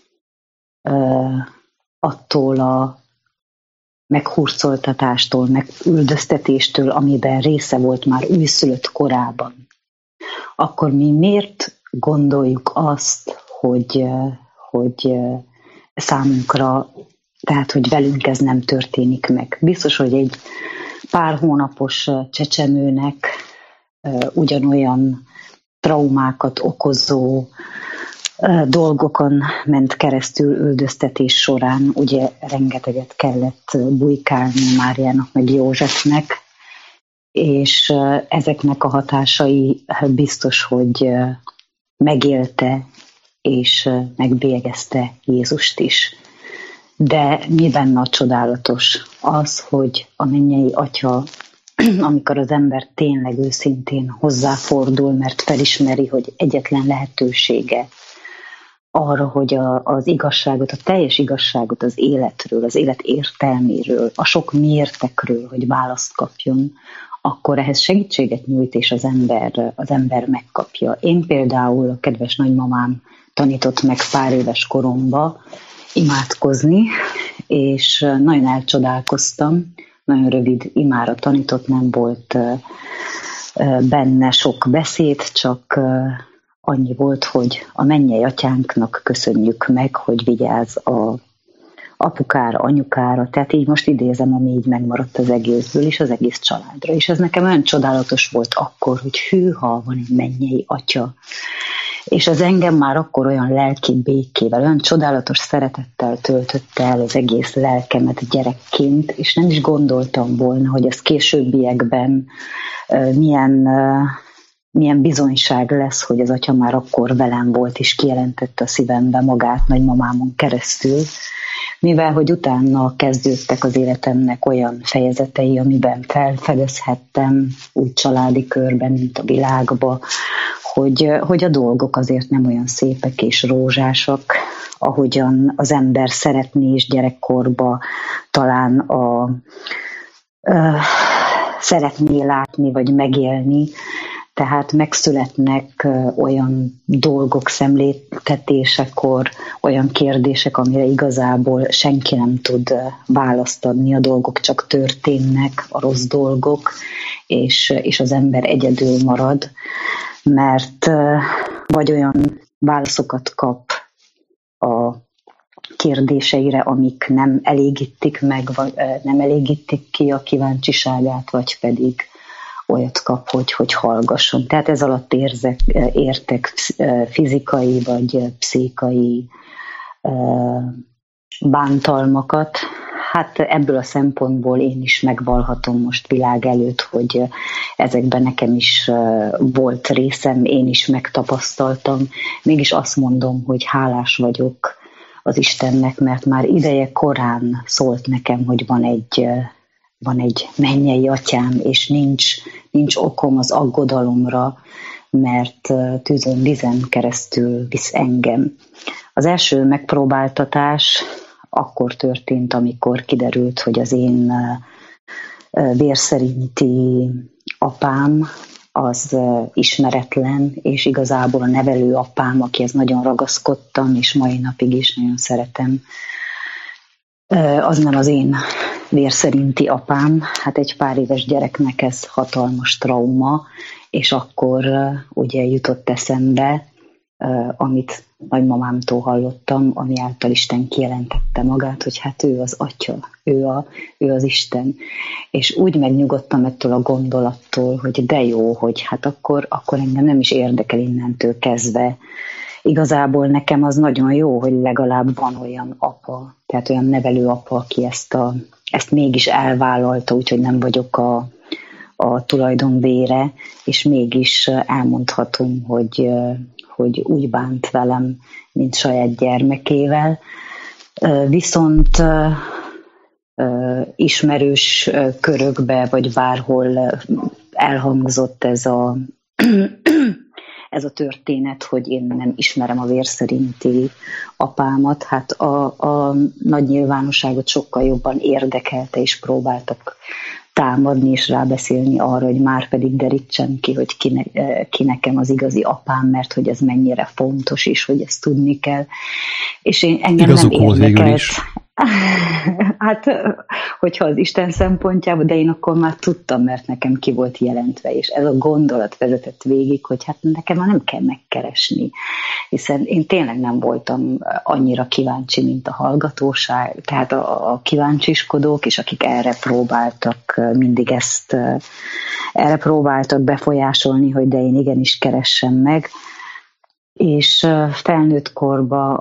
attól a meghurcoltatástól, megüldöztetéstől, amiben része volt már újszülött korában, akkor mi miért gondoljuk azt, hogy számunkra, tehát hogy velünk ez nem történik meg. Biztos, hogy egy pár hónapos csecsemőnek ugyanolyan traumákat okozó dolgokon ment keresztül üldöztetés során. Ugye rengeteget kellett bujkálni Máriának meg Józsefnek, és ezeknek a hatásai biztos, hogy megélte és megbélyegezte Jézust is. De mi benne a csodálatos? Az, hogy a mennyei Atya, amikor az ember tényleg őszintén hozzáfordul, mert felismeri, hogy egyetlen lehetősége arra, hogy az igazságot, a teljes igazságot az életről, az élet értelméről, a sok miértekről, hogy választ kapjon, akkor ehhez segítséget nyújt, és az ember megkapja. Én például, a kedves nagymamám tanított meg pár éves koromba imádkozni, és nagyon elcsodálkoztam, nagyon rövid imára tanított, nem volt benne sok beszéd, csak annyi volt, hogy a mennyei atyánknak köszönjük meg, hogy vigyáz a apukára, anyukára, tehát így most idézem, ami így megmaradt az egészből, és az egész családra. És ez nekem olyan csodálatos volt akkor, hogy hűha, van egy mennyei atya. És ez engem már akkor olyan lelki békével, olyan csodálatos szeretettel töltötte el az egész lelkemet gyerekként, és nem is gondoltam volna, hogy ez későbbiekben milyen bizonyság lesz, hogy az atya már akkor velem volt, és kijelentette a szívembe magát nagymamámon keresztül, mivel hogy utána kezdődtek az életemnek olyan fejezetei, amiben felfedezhettem úgy családi körben, mint a világba, hogy a dolgok azért nem olyan szépek és rózsásak, ahogyan az ember szeretné is gyerekkorba talán szeretné látni vagy megélni. Tehát megszületnek olyan dolgok szemléltetésekor, olyan kérdések, amire igazából senki nem tud választ adni, a dolgok csak történnek, a rossz dolgok, és az ember egyedül marad, mert vagy olyan válaszokat kap a kérdéseire, amik nem elégítik meg, vagy nem elégítik ki a kíváncsiságát, vagy pedig olyat kap, hogy hallgasson. Tehát ez alatt értek fizikai vagy pszichai bántalmakat. Hát ebből a szempontból én is megvallhatom most világ előtt, hogy ezekben nekem is volt részem, én is megtapasztaltam. Mégis azt mondom, hogy hálás vagyok az Istennek, mert már ideje korán szólt nekem, hogy van egy mennyei atyám, és nincs okom az aggodalomra, mert tűzön vizen keresztül visz engem. Az első megpróbáltatás akkor történt, amikor kiderült, hogy az én vérszerinti apám az ismeretlen, és igazából a nevelő apám, akihez nagyon ragaszkodtam, és mai napig is nagyon szeretem, az nem az én vérszerinti apám. Hát egy pár éves gyereknek ez hatalmas trauma, és akkor ugye jutott eszembe amit nagymamámtól hallottam, ami által Isten kijelentette magát, hogy hát ő az Atya, ő az Isten. És úgy megnyugodtam ettől a gondolattól, hogy de jó, hogy hát akkor engem nem is érdekel innentől kezdve. Igazából nekem az nagyon jó, hogy legalább van olyan apa, tehát olyan nevelő apa, aki ezt mégis elvállalta, úgyhogy nem vagyok a tulajdonvére, és mégis elmondhatom, hogy úgy bánt velem, mint saját gyermekével. Viszont ismerős körökbe, vagy bárhol elhangzott ez a történet, hogy én nem ismerem a vér szerinti apámat. Hát a nagy nyilvánosságot sokkal jobban érdekelte, és próbáltak támadni és rábeszélni arra, hogy már pedig derítsen ki, hogy ki nekem az igazi apám, mert hogy ez mennyire fontos, és hogy ezt tudni kell. És engem igazuk nem volt végül érdekelt. is. Hát, hogyha az Isten szempontjából, de én akkor már tudtam, mert nekem ki volt jelentve, és ez a gondolat vezetett végig, hogy hát nekem már nem kell megkeresni, hiszen én tényleg nem voltam annyira kíváncsi, mint a hallgatóság, tehát a kíváncsiskodók, és akik erre próbáltak mindig erre próbáltak befolyásolni, hogy de én igenis keressem meg, és felnőtt korba,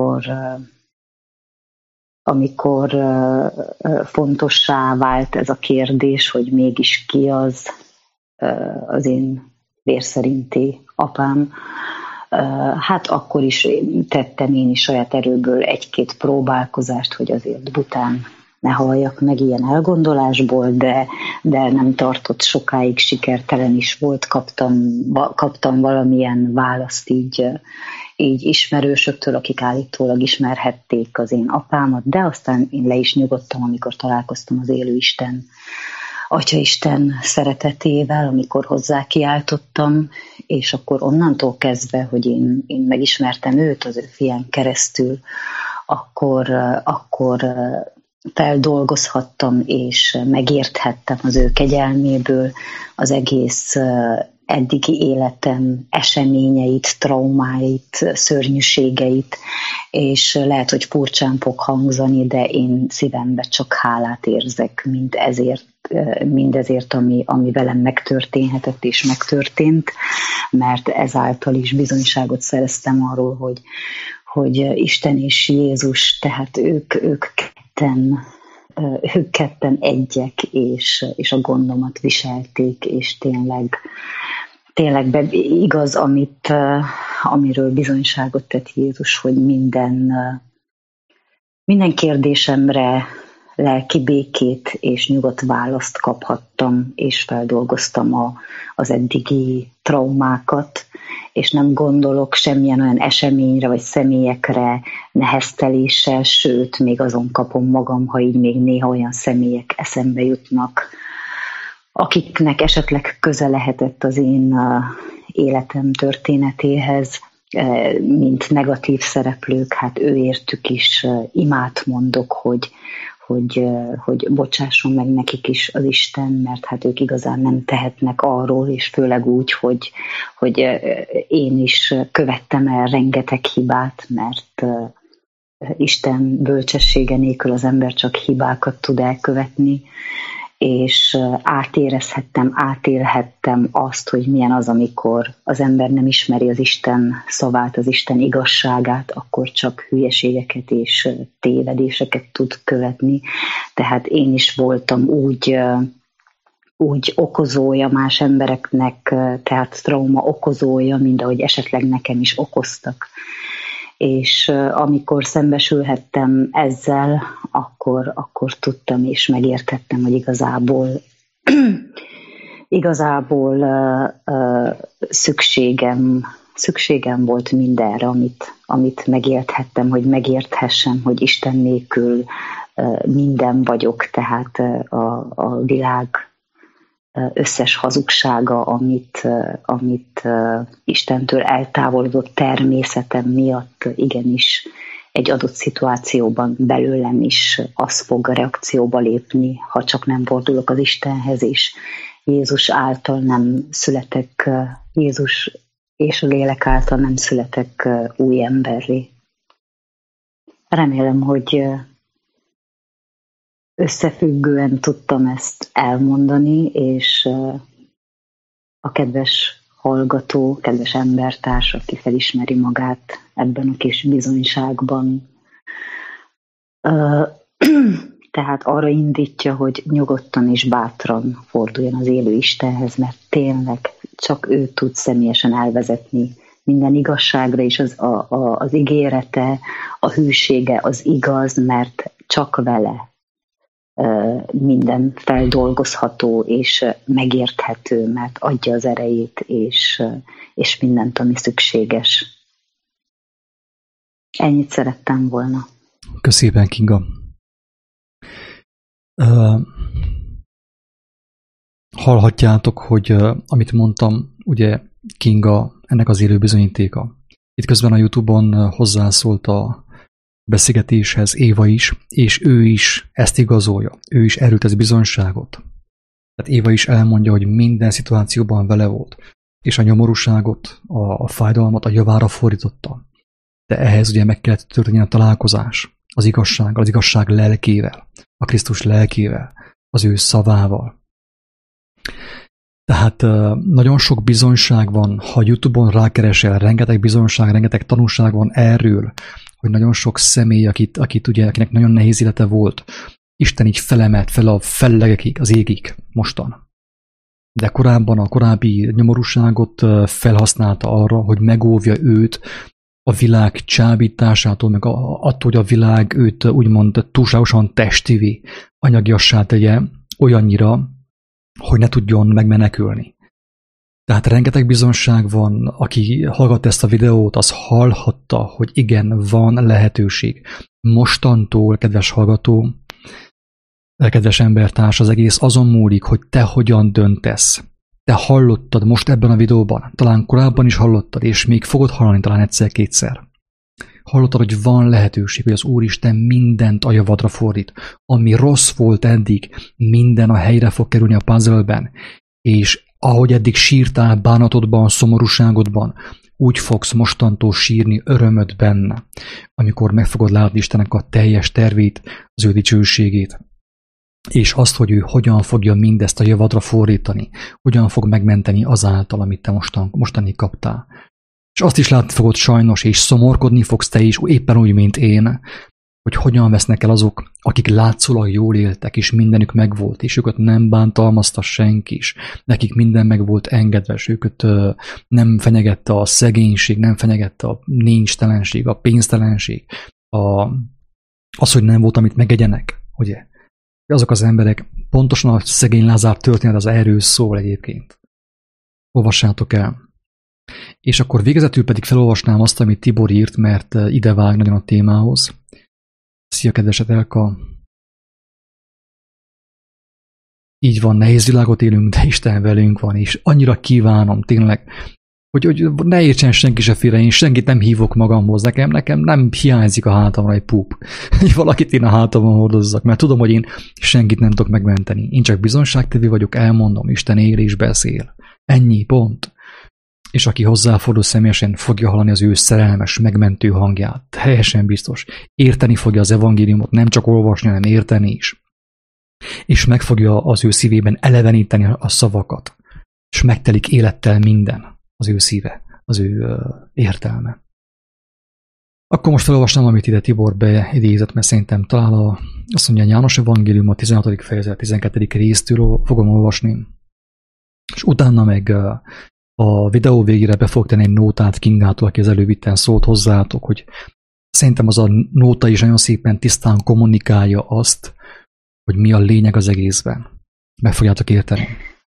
amikor fontossá vált ez a kérdés, hogy mégis ki az én vérszerinti apám, hát akkor is tettem én is saját erőből egy-két próbálkozást, hogy azért bután ne halljak meg ilyen elgondolásból, de nem tartott sokáig, sikertelen is volt, kaptam valamilyen választ így ismerősöktől, akik állítólag ismerhették az én apámat, de aztán én le is nyugodtam, amikor találkoztam az élő Isten, Atyaisten szeretetével, amikor hozzá kiáltottam, és akkor onnantól kezdve, hogy én megismertem őt az ő fián keresztül, akkor feldolgozhattam, és megérthettem az ő kegyelméből az egész eddigi életem eseményeit, traumáit, szörnyűségeit, és lehet, hogy furcsán fog hangzani, de én szívembe csak hálát érzek mindezért, ami velem megtörténhetett és megtörtént, mert ezáltal is bizonyságot szereztem arról, hogy Isten és Jézus, tehát ők ketten egyek, és a gondomat viselték, és tényleg igaz, amiről bizonyságot tett Jézus, hogy minden kérdésemre lelki békét és nyugodt választ kaphattam, és feldolgoztam az eddigi traumákat, és nem gondolok semmilyen olyan eseményre vagy személyekre nehezteléssel, sőt, még azon kapom magam, ha így még néha olyan személyek eszembe jutnak, akiknek esetleg köze lehetett az én életem történetéhez, mint negatív szereplők, hát őértük is imát mondok, hogy bocsásson meg nekik is az Isten, mert hát ők igazán nem tehetnek arról, és főleg úgy, hogy én is követtem el rengeteg hibát, mert Isten bölcsessége nélkül az ember csak hibákat tud elkövetni, és átélhettem azt, hogy milyen az, amikor az ember nem ismeri az Isten szavát, az Isten igazságát, akkor csak hülyeségeket és tévedéseket tud követni. Tehát én is voltam úgy okozója más embereknek, tehát trauma okozója, mint ahogy esetleg nekem is okoztak. És amikor szembesülhettem ezzel, akkor tudtam és megértettem, hogy igazából szükségem volt mindenre, amit megérthettem, hogy megérthessem, hogy Isten nélkül minden vagyok, tehát a világ összes hazugsága, amit Istentől eltávolodott természetem miatt igenis egy adott szituációban belőlem is az fog a reakcióba lépni, ha csak nem fordulok az Istenhez, és Jézus által nem születek, és a lélek által nem születek új emberré. Remélem, hogy összefüggően tudtam ezt elmondani, és a kedves hallgató, kedves embertárs, aki felismeri magát ebben a kis bizonyságban, tehát arra indítja, hogy nyugodtan és bátran forduljon az élő Istenhez, mert tényleg csak ő tud személyesen elvezetni minden igazságra, és az ígérete, a hűsége az igaz, mert csak vele minden feldolgozható és megérthető, mert adja az erejét és mindent, ami szükséges. Ennyit szerettem volna. Köszönöm, Kinga. Hallhatjátok, hogy amit mondtam, ugye Kinga ennek az élő bizonyítéka. Itt közben a YouTube-on hozzászólt a beszélgetéshez Éva is, és ő is ezt igazolja. Ő is erről tesz bizonyságot. Tehát Éva is elmondja, hogy minden szituációban vele volt, és a nyomorúságot, a fájdalmat a javára fordította. De ehhez ugye meg kellett történni a találkozás az igazsággal, az igazság lelkével, a Krisztus lelkével, az ő szavával. Tehát nagyon sok bizonyság van, ha YouTube-on rákeresel, rengeteg bizonyság, rengeteg tanúság van erről, hogy nagyon sok személy, akinek nagyon nehéz élete volt, Isten így felemelt fel a fellegekig, az égig mostan. De korábban a korábbi nyomorúságot felhasználta arra, hogy megóvja őt a világ csábításától, meg attól, hogy a világ őt úgymond túlságosan testivé, anyagiassá tegye olyannyira, hogy ne tudjon megmenekülni. Tehát rengeteg bizonyság van, aki hallgat ezt a videót, az hallhatta, hogy igen, van lehetőség. Mostantól, kedves hallgató, kedves embertárs, az egész azon múlik, hogy te hogyan döntesz. Te hallottad most ebben a videóban, talán korábban is hallottad, és még fogod hallani talán egyszer-kétszer. Hallottad, hogy van lehetőség, hogy az Úristen mindent a javadra fordít. Ami rossz volt eddig, minden a helyre fog kerülni a puzzle-ben, és ahogy eddig sírtál bánatodban, szomorúságodban, úgy fogsz mostantól sírni örömödben, amikor meg fogod látni Istennek a teljes tervét, az ő dicsőségét. És azt, hogy ő hogyan fogja mindezt a javadra fordítani, hogyan fog megmenteni azáltal, amit te mostanig kaptál. És azt is látni fogod sajnos, és szomorkodni fogsz te is, éppen úgy, mint én, hogy hogyan vesznek el azok, akik látszólag jól éltek, és mindenük megvolt, és őket nem bántalmazta senki is. Nekik minden meg volt engedve, és őket nem fenyegette a szegénység, nem fenyegette a nincstelenség, a pénztelenség, az, hogy nem volt, amit megegyenek, ugye? Azok az emberek, pontosan a szegény Lázár történet az erről szól egyébként. Olvassátok el. És akkor végezetül pedig felolvasnám azt, amit Tibor írt, mert ide vág nagyon a témához. Szia, kedves Etelka! Így van, nehéz világot élünk, de Isten velünk van, és annyira kívánom tényleg, hogy ne értsen senki se félre, én senkit nem hívok magamhoz, nekem nem hiányzik a hátamra egy pup, hogy valakit én a hátamon hordozzak, mert tudom, hogy én senkit nem tudok megmenteni. Én csak bizonságtevő vagyok, elmondom, Isten él és beszél. Ennyi, pont. És aki hozzáfordul személyesen, fogja hallani az ő szerelmes, megmentő hangját. Teljesen biztos. Érteni fogja az evangéliumot, nem csak olvasni, hanem érteni is. És meg fogja az ő szívében eleveníteni a szavakat. És megtelik élettel minden, az ő szíve, az ő értelme. Akkor most felolvasnám, amit ide Tibor beidézett, mert szerintem talán azt mondja, János evangélium a 16. fejezet 12. résztől fogom olvasni. És utána meg a videó végére be fog tenni egy nótát Kingától, aki az elővitten szólt hozzátok, hogy szerintem az a nóta is nagyon szépen tisztán kommunikálja azt, hogy mi a lényeg az egészben. Meg fogjátok érteni.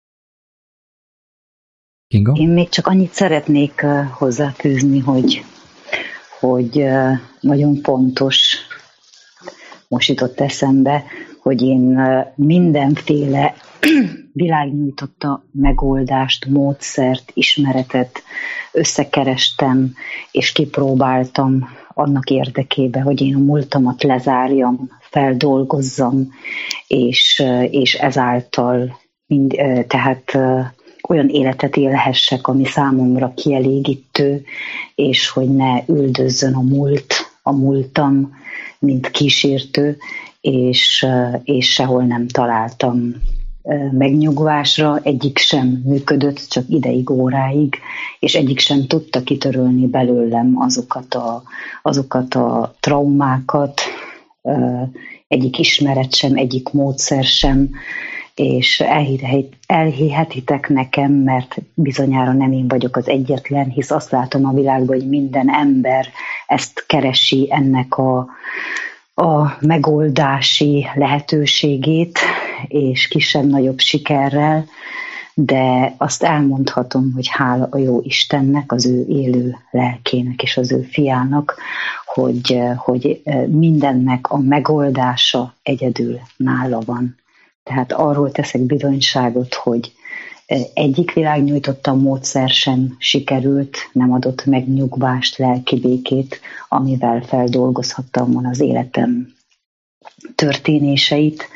Kinga? Én még csak annyit szeretnék hozzáfűzni, hogy nagyon fontos, most jutott eszembe, hogy én mindenféle világnyújtotta megoldást, módszert, ismeretet összekerestem, és kipróbáltam annak érdekében, hogy én a múltamat lezárjam, feldolgozzam, és ezáltal tehát olyan életet élhessek, ami számomra kielégítő, és hogy ne üldözzön a múltam, mint kísértő, és sehol nem találtam megnyugvásra, egyik sem működött, csak ideig, óráig, és egyik sem tudta kitörölni belőlem azokat a traumákat, egyik ismeret sem, egyik módszer sem, és elhihetitek nekem, mert bizonyára nem én vagyok az egyetlen, hisz azt látom a világban, hogy minden ember ezt keresi, ennek a megoldási lehetőségét, és kisebb-nagyobb sikerrel, de azt elmondhatom, hogy hála a jó Istennek, az ő élő lelkének és az ő fiának, hogy mindennek a megoldása egyedül nála van. Tehát arról teszek bizonyságot, hogy egyik világnyújtotta módszer sem sikerült, nem adott megnyugvást, lelki békét, amivel feldolgozhattam volna az életem történéseit.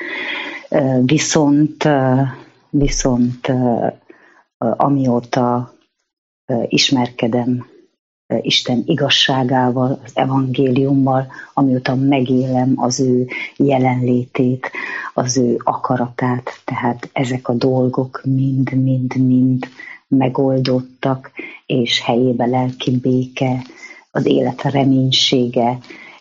Viszont amióta ismerkedem Isten igazságával, az evangéliummal, amióta megélem az ő jelenlétét, az ő akaratát, tehát ezek a dolgok mind megoldottak, és helyébe lelki béke, az élet reménysége,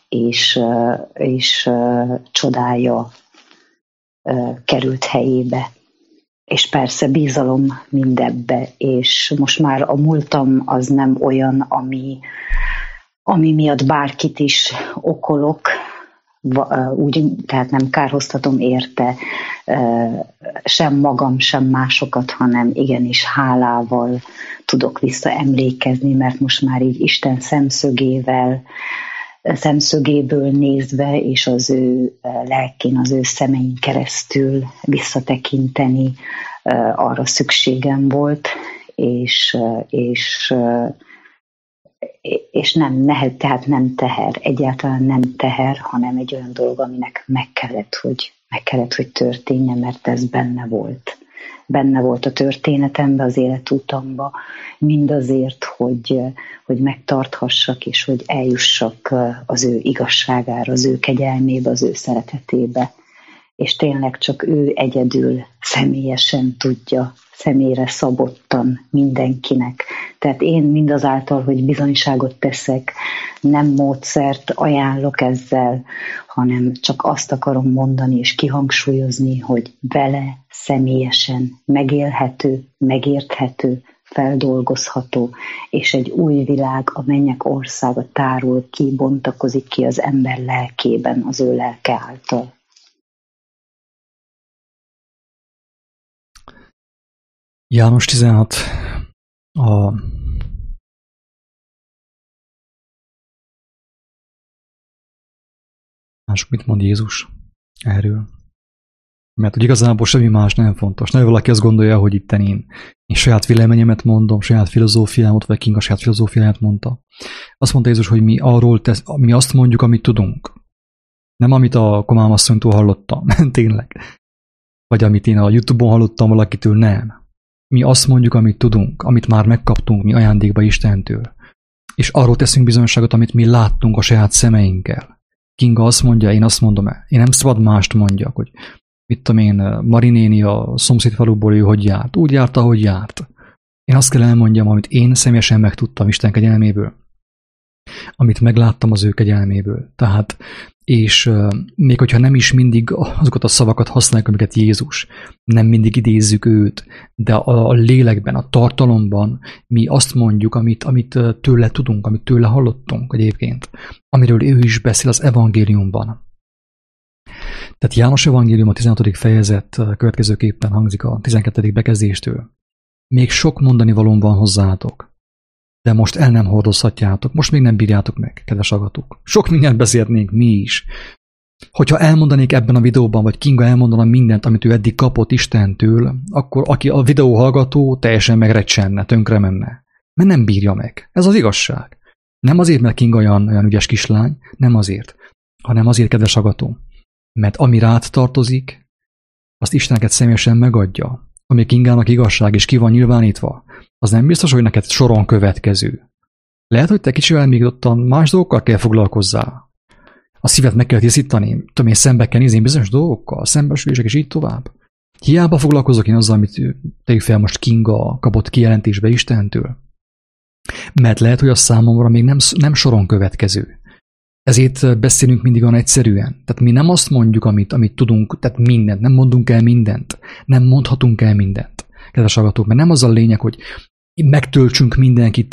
és csodája került helyébe. És persze bizalom mindebbe, és most már a múltam az nem olyan, ami miatt bárkit is okolok, tehát nem kárhoztatom érte sem magam, sem másokat, hanem igenis hálával tudok visszaemlékezni, mert most már így Isten szemszögéből nézve, és az ő lelkén, az ő szemein keresztül visszatekinteni arra szükségem volt, és tehát nem teher, egyáltalán nem teher, hanem egy olyan dolog, aminek meg kellett, hogy történjen, mert ez benne volt. Benne volt a történetemben, az életutamban, mindazért, hogy megtarthassak, és hogy eljussak az ő igazságára, az ő kegyelmébe, az ő szeretetébe. És tényleg csak ő egyedül személyesen tudja, személyre szabottan mindenkinek. Tehát én mindazáltal, hogy bizonyságot teszek, nem módszert ajánlok ezzel, hanem csak azt akarom mondani és kihangsúlyozni, hogy vele személyesen megélhető, megérthető, feldolgozható, és egy új világ, a mennyek országa tárul ki, bontakozik ki az ember lelkében, az ő lelke által. János 16. Mások mit mond Jézus erről? Mert hogy igazából semmi más nem fontos. Nagyon valaki azt gondolja, hogy itten én saját véleményemet mondom, saját filozófiámat, vagy Kinga saját filozófiáját mondta. Azt mondta Jézus, hogy mi azt mondjuk, amit tudunk. Nem amit a komámasszonytól hallottam, tényleg. Vagy amit én a YouTube-on hallottam valakitől, nem. Mi azt mondjuk, amit tudunk, amit már megkaptunk mi ajándékba Istentől. És arról teszünk bizonyságot, amit mi láttunk a saját szemeinkkel. Kinga azt mondja, én azt mondom el. Én nem szabad mást mondjak, hogy mit tudom én, Mari néni a szomszédfaluból ő hogy járt. Úgy járt, ahogy járt. Én azt kell elmondjam, amit én személyesen megtudtam Isten kegyelméből. Amit megláttam az ő kegyelméből. Tehát, és még hogyha nem is mindig azokat a szavakat használjuk, amiket Jézus, nem mindig idézzük őt, de a lélekben, a tartalomban mi azt mondjuk, amit tőle tudunk, amit tőle hallottunk egyébként, amiről ő is beszél az evangéliumban. Tehát János evangélium a 16. fejezet következőképpen hangzik a 12. bekezdéstől. Még sok mondani valóm van hozzátok, de most el nem hordozhatjátok, most még nem bírjátok meg, kedves hallgatók. Sok mindent beszélhetnénk mi is. Hogyha elmondanék ebben a videóban, vagy Kinga elmondana mindent, amit ő eddig kapott Istentől, akkor aki a videó hallgató teljesen megrecsenne, tönkre menne. Mert nem bírja meg. Ez az igazság. Nem azért, mert Kinga olyan ügyes kislány, nem azért, hanem azért, kedves hallgató, mert ami rád tartozik, azt Isteneket személyesen megadja. ami Kingának igazság, és ki van nyilvánítva, az nem biztos, hogy neked soron következő. Lehet, hogy te kicsivel még ottan más dolgokkal kell foglalkozzál. A szívet meg kell tisztítani, tudom én, szembe kell nézni bizonyos dolgokkal, szembesülések, és így tovább. Hiába foglalkozok én azzal, amit tegyük fel most Kinga kapott kijelentésbe Istentől. Mert lehet, hogy a számomra még nem soron következő. Ezért beszélünk mindig olyan egyszerűen. Tehát mi nem azt mondjuk, amit tudunk, tehát mindent, nem mondunk el mindent. Nem mondhatunk el mindent. Kedves hallgatók, mert nem az a lényeg, hogy megtöltsünk mindenkit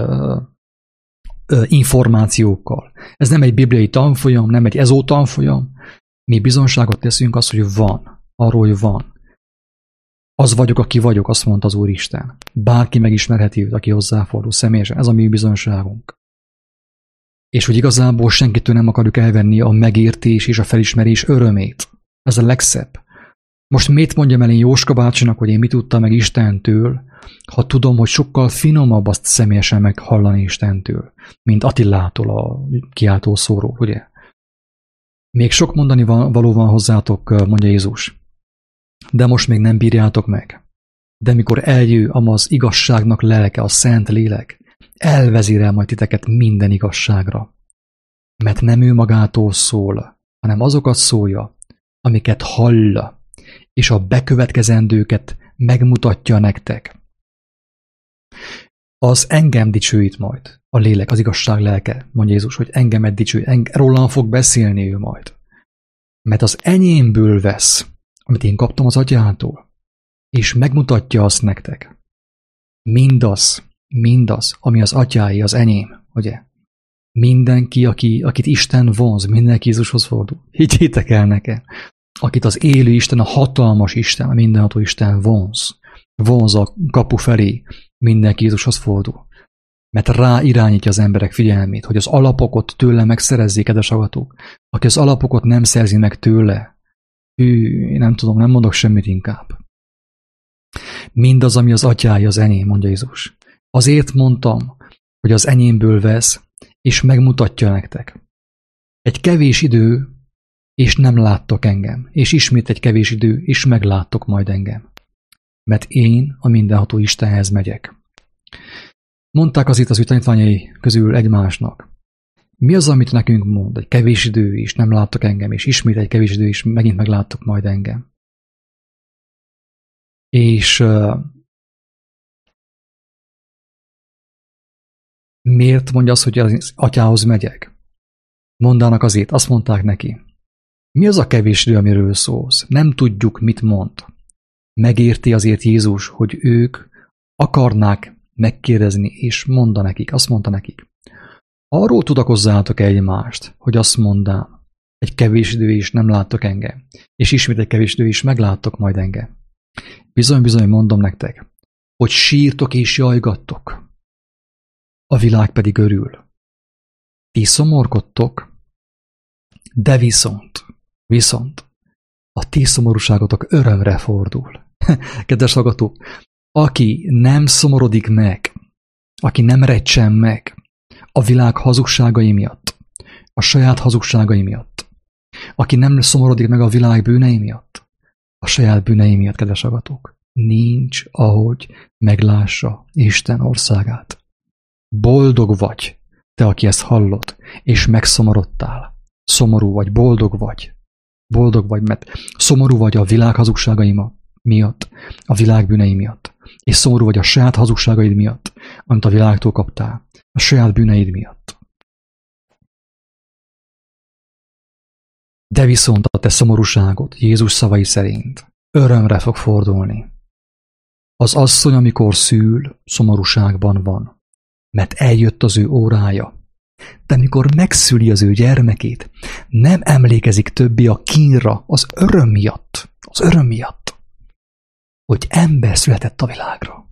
információkkal. Ez nem egy bibliai tanfolyam, nem egy ezó tanfolyam. Mi bizonságot teszünk azt, hogy van. Arról, hogy van. Az vagyok, aki vagyok, azt mondta az Úristen. Bárki megismerheti őt, aki hozzáfordul személyesen. Ez a mi bizonságunk. És hogy igazából senkitől nem akarjuk elvenni a megértés és a felismerés örömét. Ez a legszebb. Most miért mondjam el én Jóska bácsinak, hogy én mit tudtam meg Istentől, ha tudom, hogy sokkal finomabb azt személyesen meghallani Istentől, mint Attilától, a kiáltó szóról, ugye? Még sok mondani való van hozzátok, mondja Jézus. De most még nem bírjátok meg. De mikor eljő az igazságnak lelke, a szent lélek, elvezérel majd titeket minden igazságra. Mert nem ő magától szól, hanem azokat szólja, amiket hall, és a bekövetkezendőket megmutatja nektek. Az engem dicsőít majd, a lélek, az igazság lelke, mondja Jézus, hogy engemet dicsőít, rólam fog beszélni ő majd. Mert az enyémből vesz, amit én kaptam az atyától, és megmutatja azt nektek. Mindaz, ami az atyái, az enyém, ugye? Mindenki, akit Isten vonz, mindenki Jézushoz fordul. Higgyétek el nekem. Akit az élő Isten, a hatalmas Isten, a mindenható Isten vonz a kapu felé, mindenki Jézushoz fordul. Mert rá irányítja az emberek figyelmét, hogy az alapokat tőle megszerezzék, kedves hallgatók. Aki az alapokat nem szerzi meg tőle, én nem tudom, nem mondok semmit inkább. Mindaz, ami az atyái, az enyém, mondja Jézus. Azért mondtam, hogy az enyémből vesz, és megmutatja nektek. Egy kevés idő, és nem láttok engem, és ismét egy kevés idő, és megláttok majd engem. Mert én a mindenható Istenhez megyek. Mondták az itt az ő tanítványai közül egymásnak. Mi az, amit nekünk mond? Egy kevés idő, és nem láttok engem, és ismét egy kevés idő, és megint megláttok majd engem. És miért mondja azt, hogy az atyához megyek? Mondanak azért, azt mondták neki. Mi az a kevés idő, amiről szólsz? Nem tudjuk, mit mond. Megérti azért Jézus, hogy ők akarnák megkérdezni, és mondta nekik, azt mondta nekik. Arról tudakozzátok egymást, hogy azt mondám, egy kevés idő is nem láttok engem, és ismét egy kevés idő is megláttok majd engem. Bizony mondom nektek, hogy sírtok és jajgattok, a világ pedig örül. Ti szomorkodtok, de viszont a ti szomorúságotok örömre fordul. Kedves hallgatók, aki nem szomorodik meg, aki nem recsen meg a világ hazugságai miatt, a saját hazugságai miatt, aki nem szomorodik meg a világ bűnei miatt, a saját bűnei miatt, kedves hallgatók, nincs, ahogy meglássa Isten országát. Boldog vagy, te, aki ezt hallod, és megszomorodtál. Szomorú vagy, boldog vagy, mert szomorú vagy a világ hazugságai miatt, a világ bűnei miatt, és szomorú vagy a saját hazugságaid miatt, amit a világtól kaptál, a saját bűneid miatt. De viszont a te szomorúságod Jézus szavai szerint örömre fog fordulni. Az asszony, amikor szül, szomorúságban van, mert eljött az ő órája. De mikor megszüli az ő gyermekét, nem emlékezik többé a kínra, az öröm miatt, hogy ember született a világra.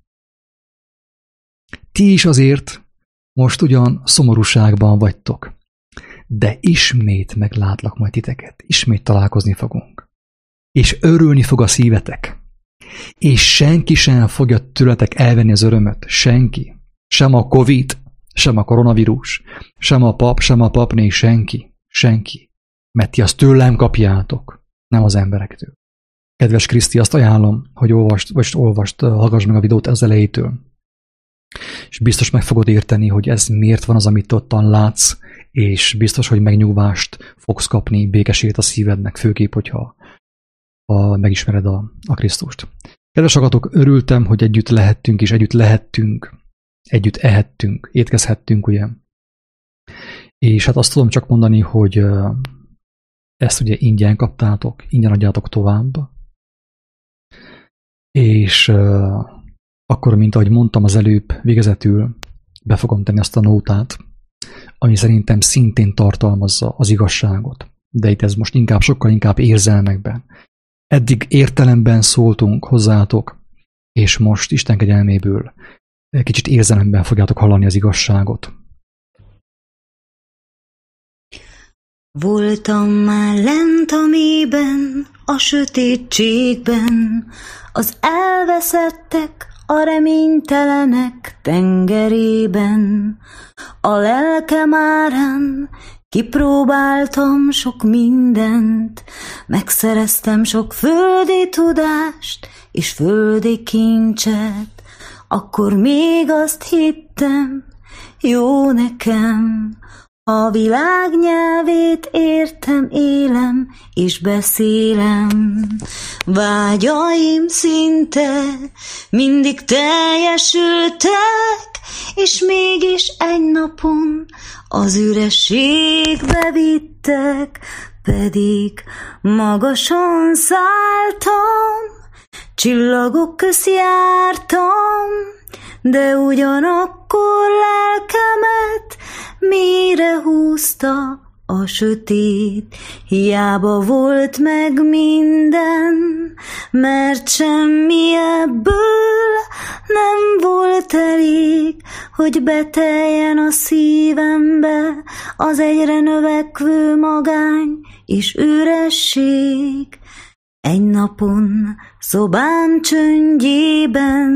Ti is azért most ugyan szomorúságban vagytok, de ismét meglátlak majd titeket, ismét találkozni fogunk. És örülni fog a szívetek, és senki sem fogja tőletek elvenni az örömöt, senki. Sem a Covid, sem a koronavírus, sem a pap, sem a papné, senki. Mert ti azt tőlem kapjátok, nem az emberektől. kedves Kriszti, azt ajánlom, hogy hallgass meg a videót az elejétől. És biztos meg fogod érteni, hogy ez miért van az, amit ottan látsz, és biztos, hogy megnyugvást fogsz kapni, békességet a szívednek, főképp, hogyha megismered a Krisztust. Kedves hallgatók, örültem, hogy együtt lehettünk, és együtt lehettünk, együtt ehettünk, étkezhettünk, ugye? És hát azt tudom csak mondani, hogy ezt ugye ingyen kaptátok, ingyen adjátok tovább, és akkor, mint ahogy mondtam az előbb, végezetül be fogom tenni azt a nótát, ami szerintem szintén tartalmazza az igazságot. De itt ez most sokkal inkább érzelmekben. Eddig értelemben szóltunk hozzátok, és most Isten kegyelméből kicsit érzelemben fogjátok hallani az igazságot. Voltam már lent a mélyben, a sötétségben, az elveszettek, a reménytelenek tengerében. A lelkem árán kipróbáltam sok mindent, megszereztem sok földi tudást és földi kincset. Akkor még azt hittem, jó nekem, a világ nyelvét értem, élem és beszélem. Vágyaim szinte mindig teljesültek, és mégis egy napon az ürességbe vittek, pedig magasan szálltam, csillagok közt jártam, de ugyanakkor lelkemet mélyre húzta a sötét. Hiába volt meg minden, mert semmi ebből nem volt elég, hogy beteljen a szívembe az egyre növekvő magány és üresség. Egy napon szobám csöndjében,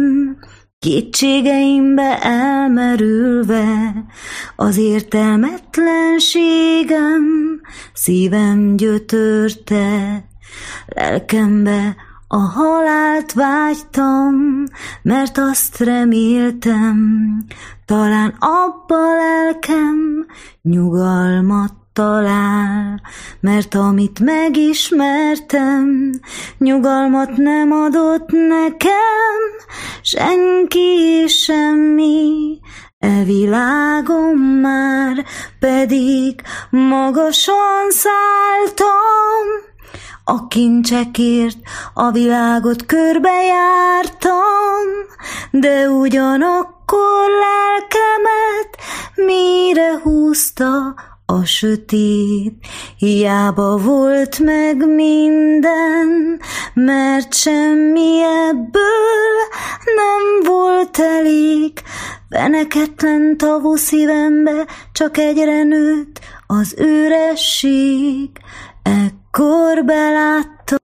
kétségeimbe elmerülve, az értelmetlenségem szívem gyötörte. Lelkembe a halált vágytam, mert azt reméltem, talán abba lelkem nyugalmat talál, mert amit megismertem, nyugalmat nem adott nekem, senki és semmi e világon már, pedig magasan szálltam, a kincsekért a világot körbejártam, de ugyanakkor lelkemet mélyre húzta a sötét. Hiába volt meg minden, mert semmi ebből nem volt elég. Feneketlen tavú szívembe csak egyre nőtt az üresség. Ekkor beláttam,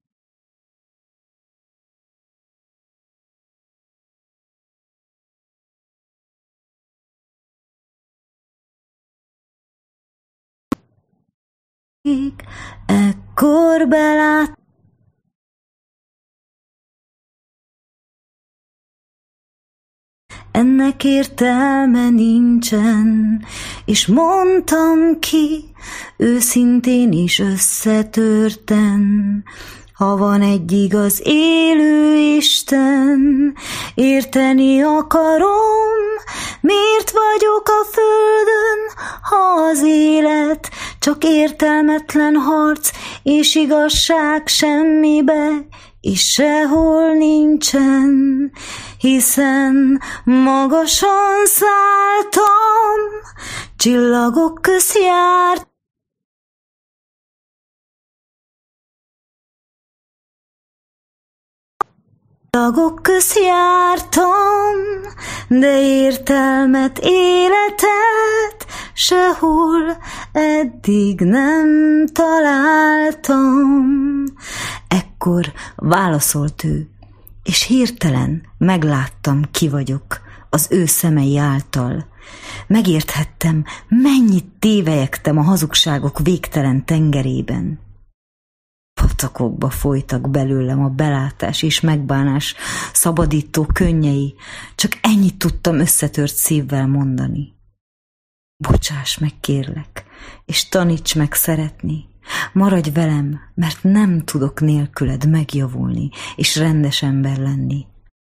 ekkor beláttam, ennek értelme nincsen, és mondtam ki, őszintén is összetörten. Ha van egy igaz élő Isten, érteni akarom, miért vagyok a földön, ha az élet csak értelmetlen harc, és igazság semmibe, és sehol nincsen, hiszen magasan szálltam, csillagok közt járt. Csillagok közt jártam, de értelmet, életet sehol eddig nem találtam. Ekkor válaszolt ő, és hirtelen megláttam, ki vagyok az ő szemei által. Megérthettem, mennyit tévelyegtem a hazugságok végtelen tengerében. patakokba folytak belőlem a belátás és megbánás szabadító könnyei, csak ennyit tudtam összetört szívvel mondani. Bocsáss meg, kérlek, és taníts meg szeretni. Maradj velem, mert nem tudok nélküled megjavulni és rendes ember lenni.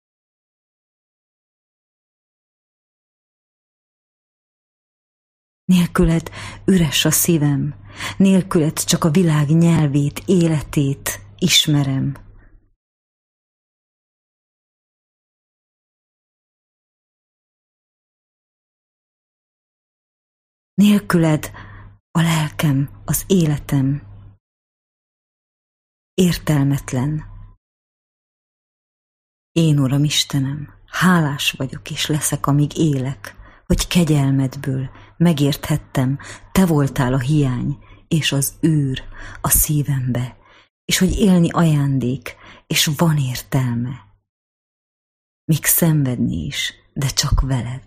Nélküled üres a szívem, nélküled csak a világ nyelvét, életét ismerem. Nélküled a lelkem, az életem értelmetlen. Én, Uram Istenem, hálás vagyok és leszek, amíg élek, hogy kegyelmedből megérthettem, te voltál a hiány és az űr a szívembe, és hogy élni ajándék, és van értelme. Még szenvedni is, de csak veled.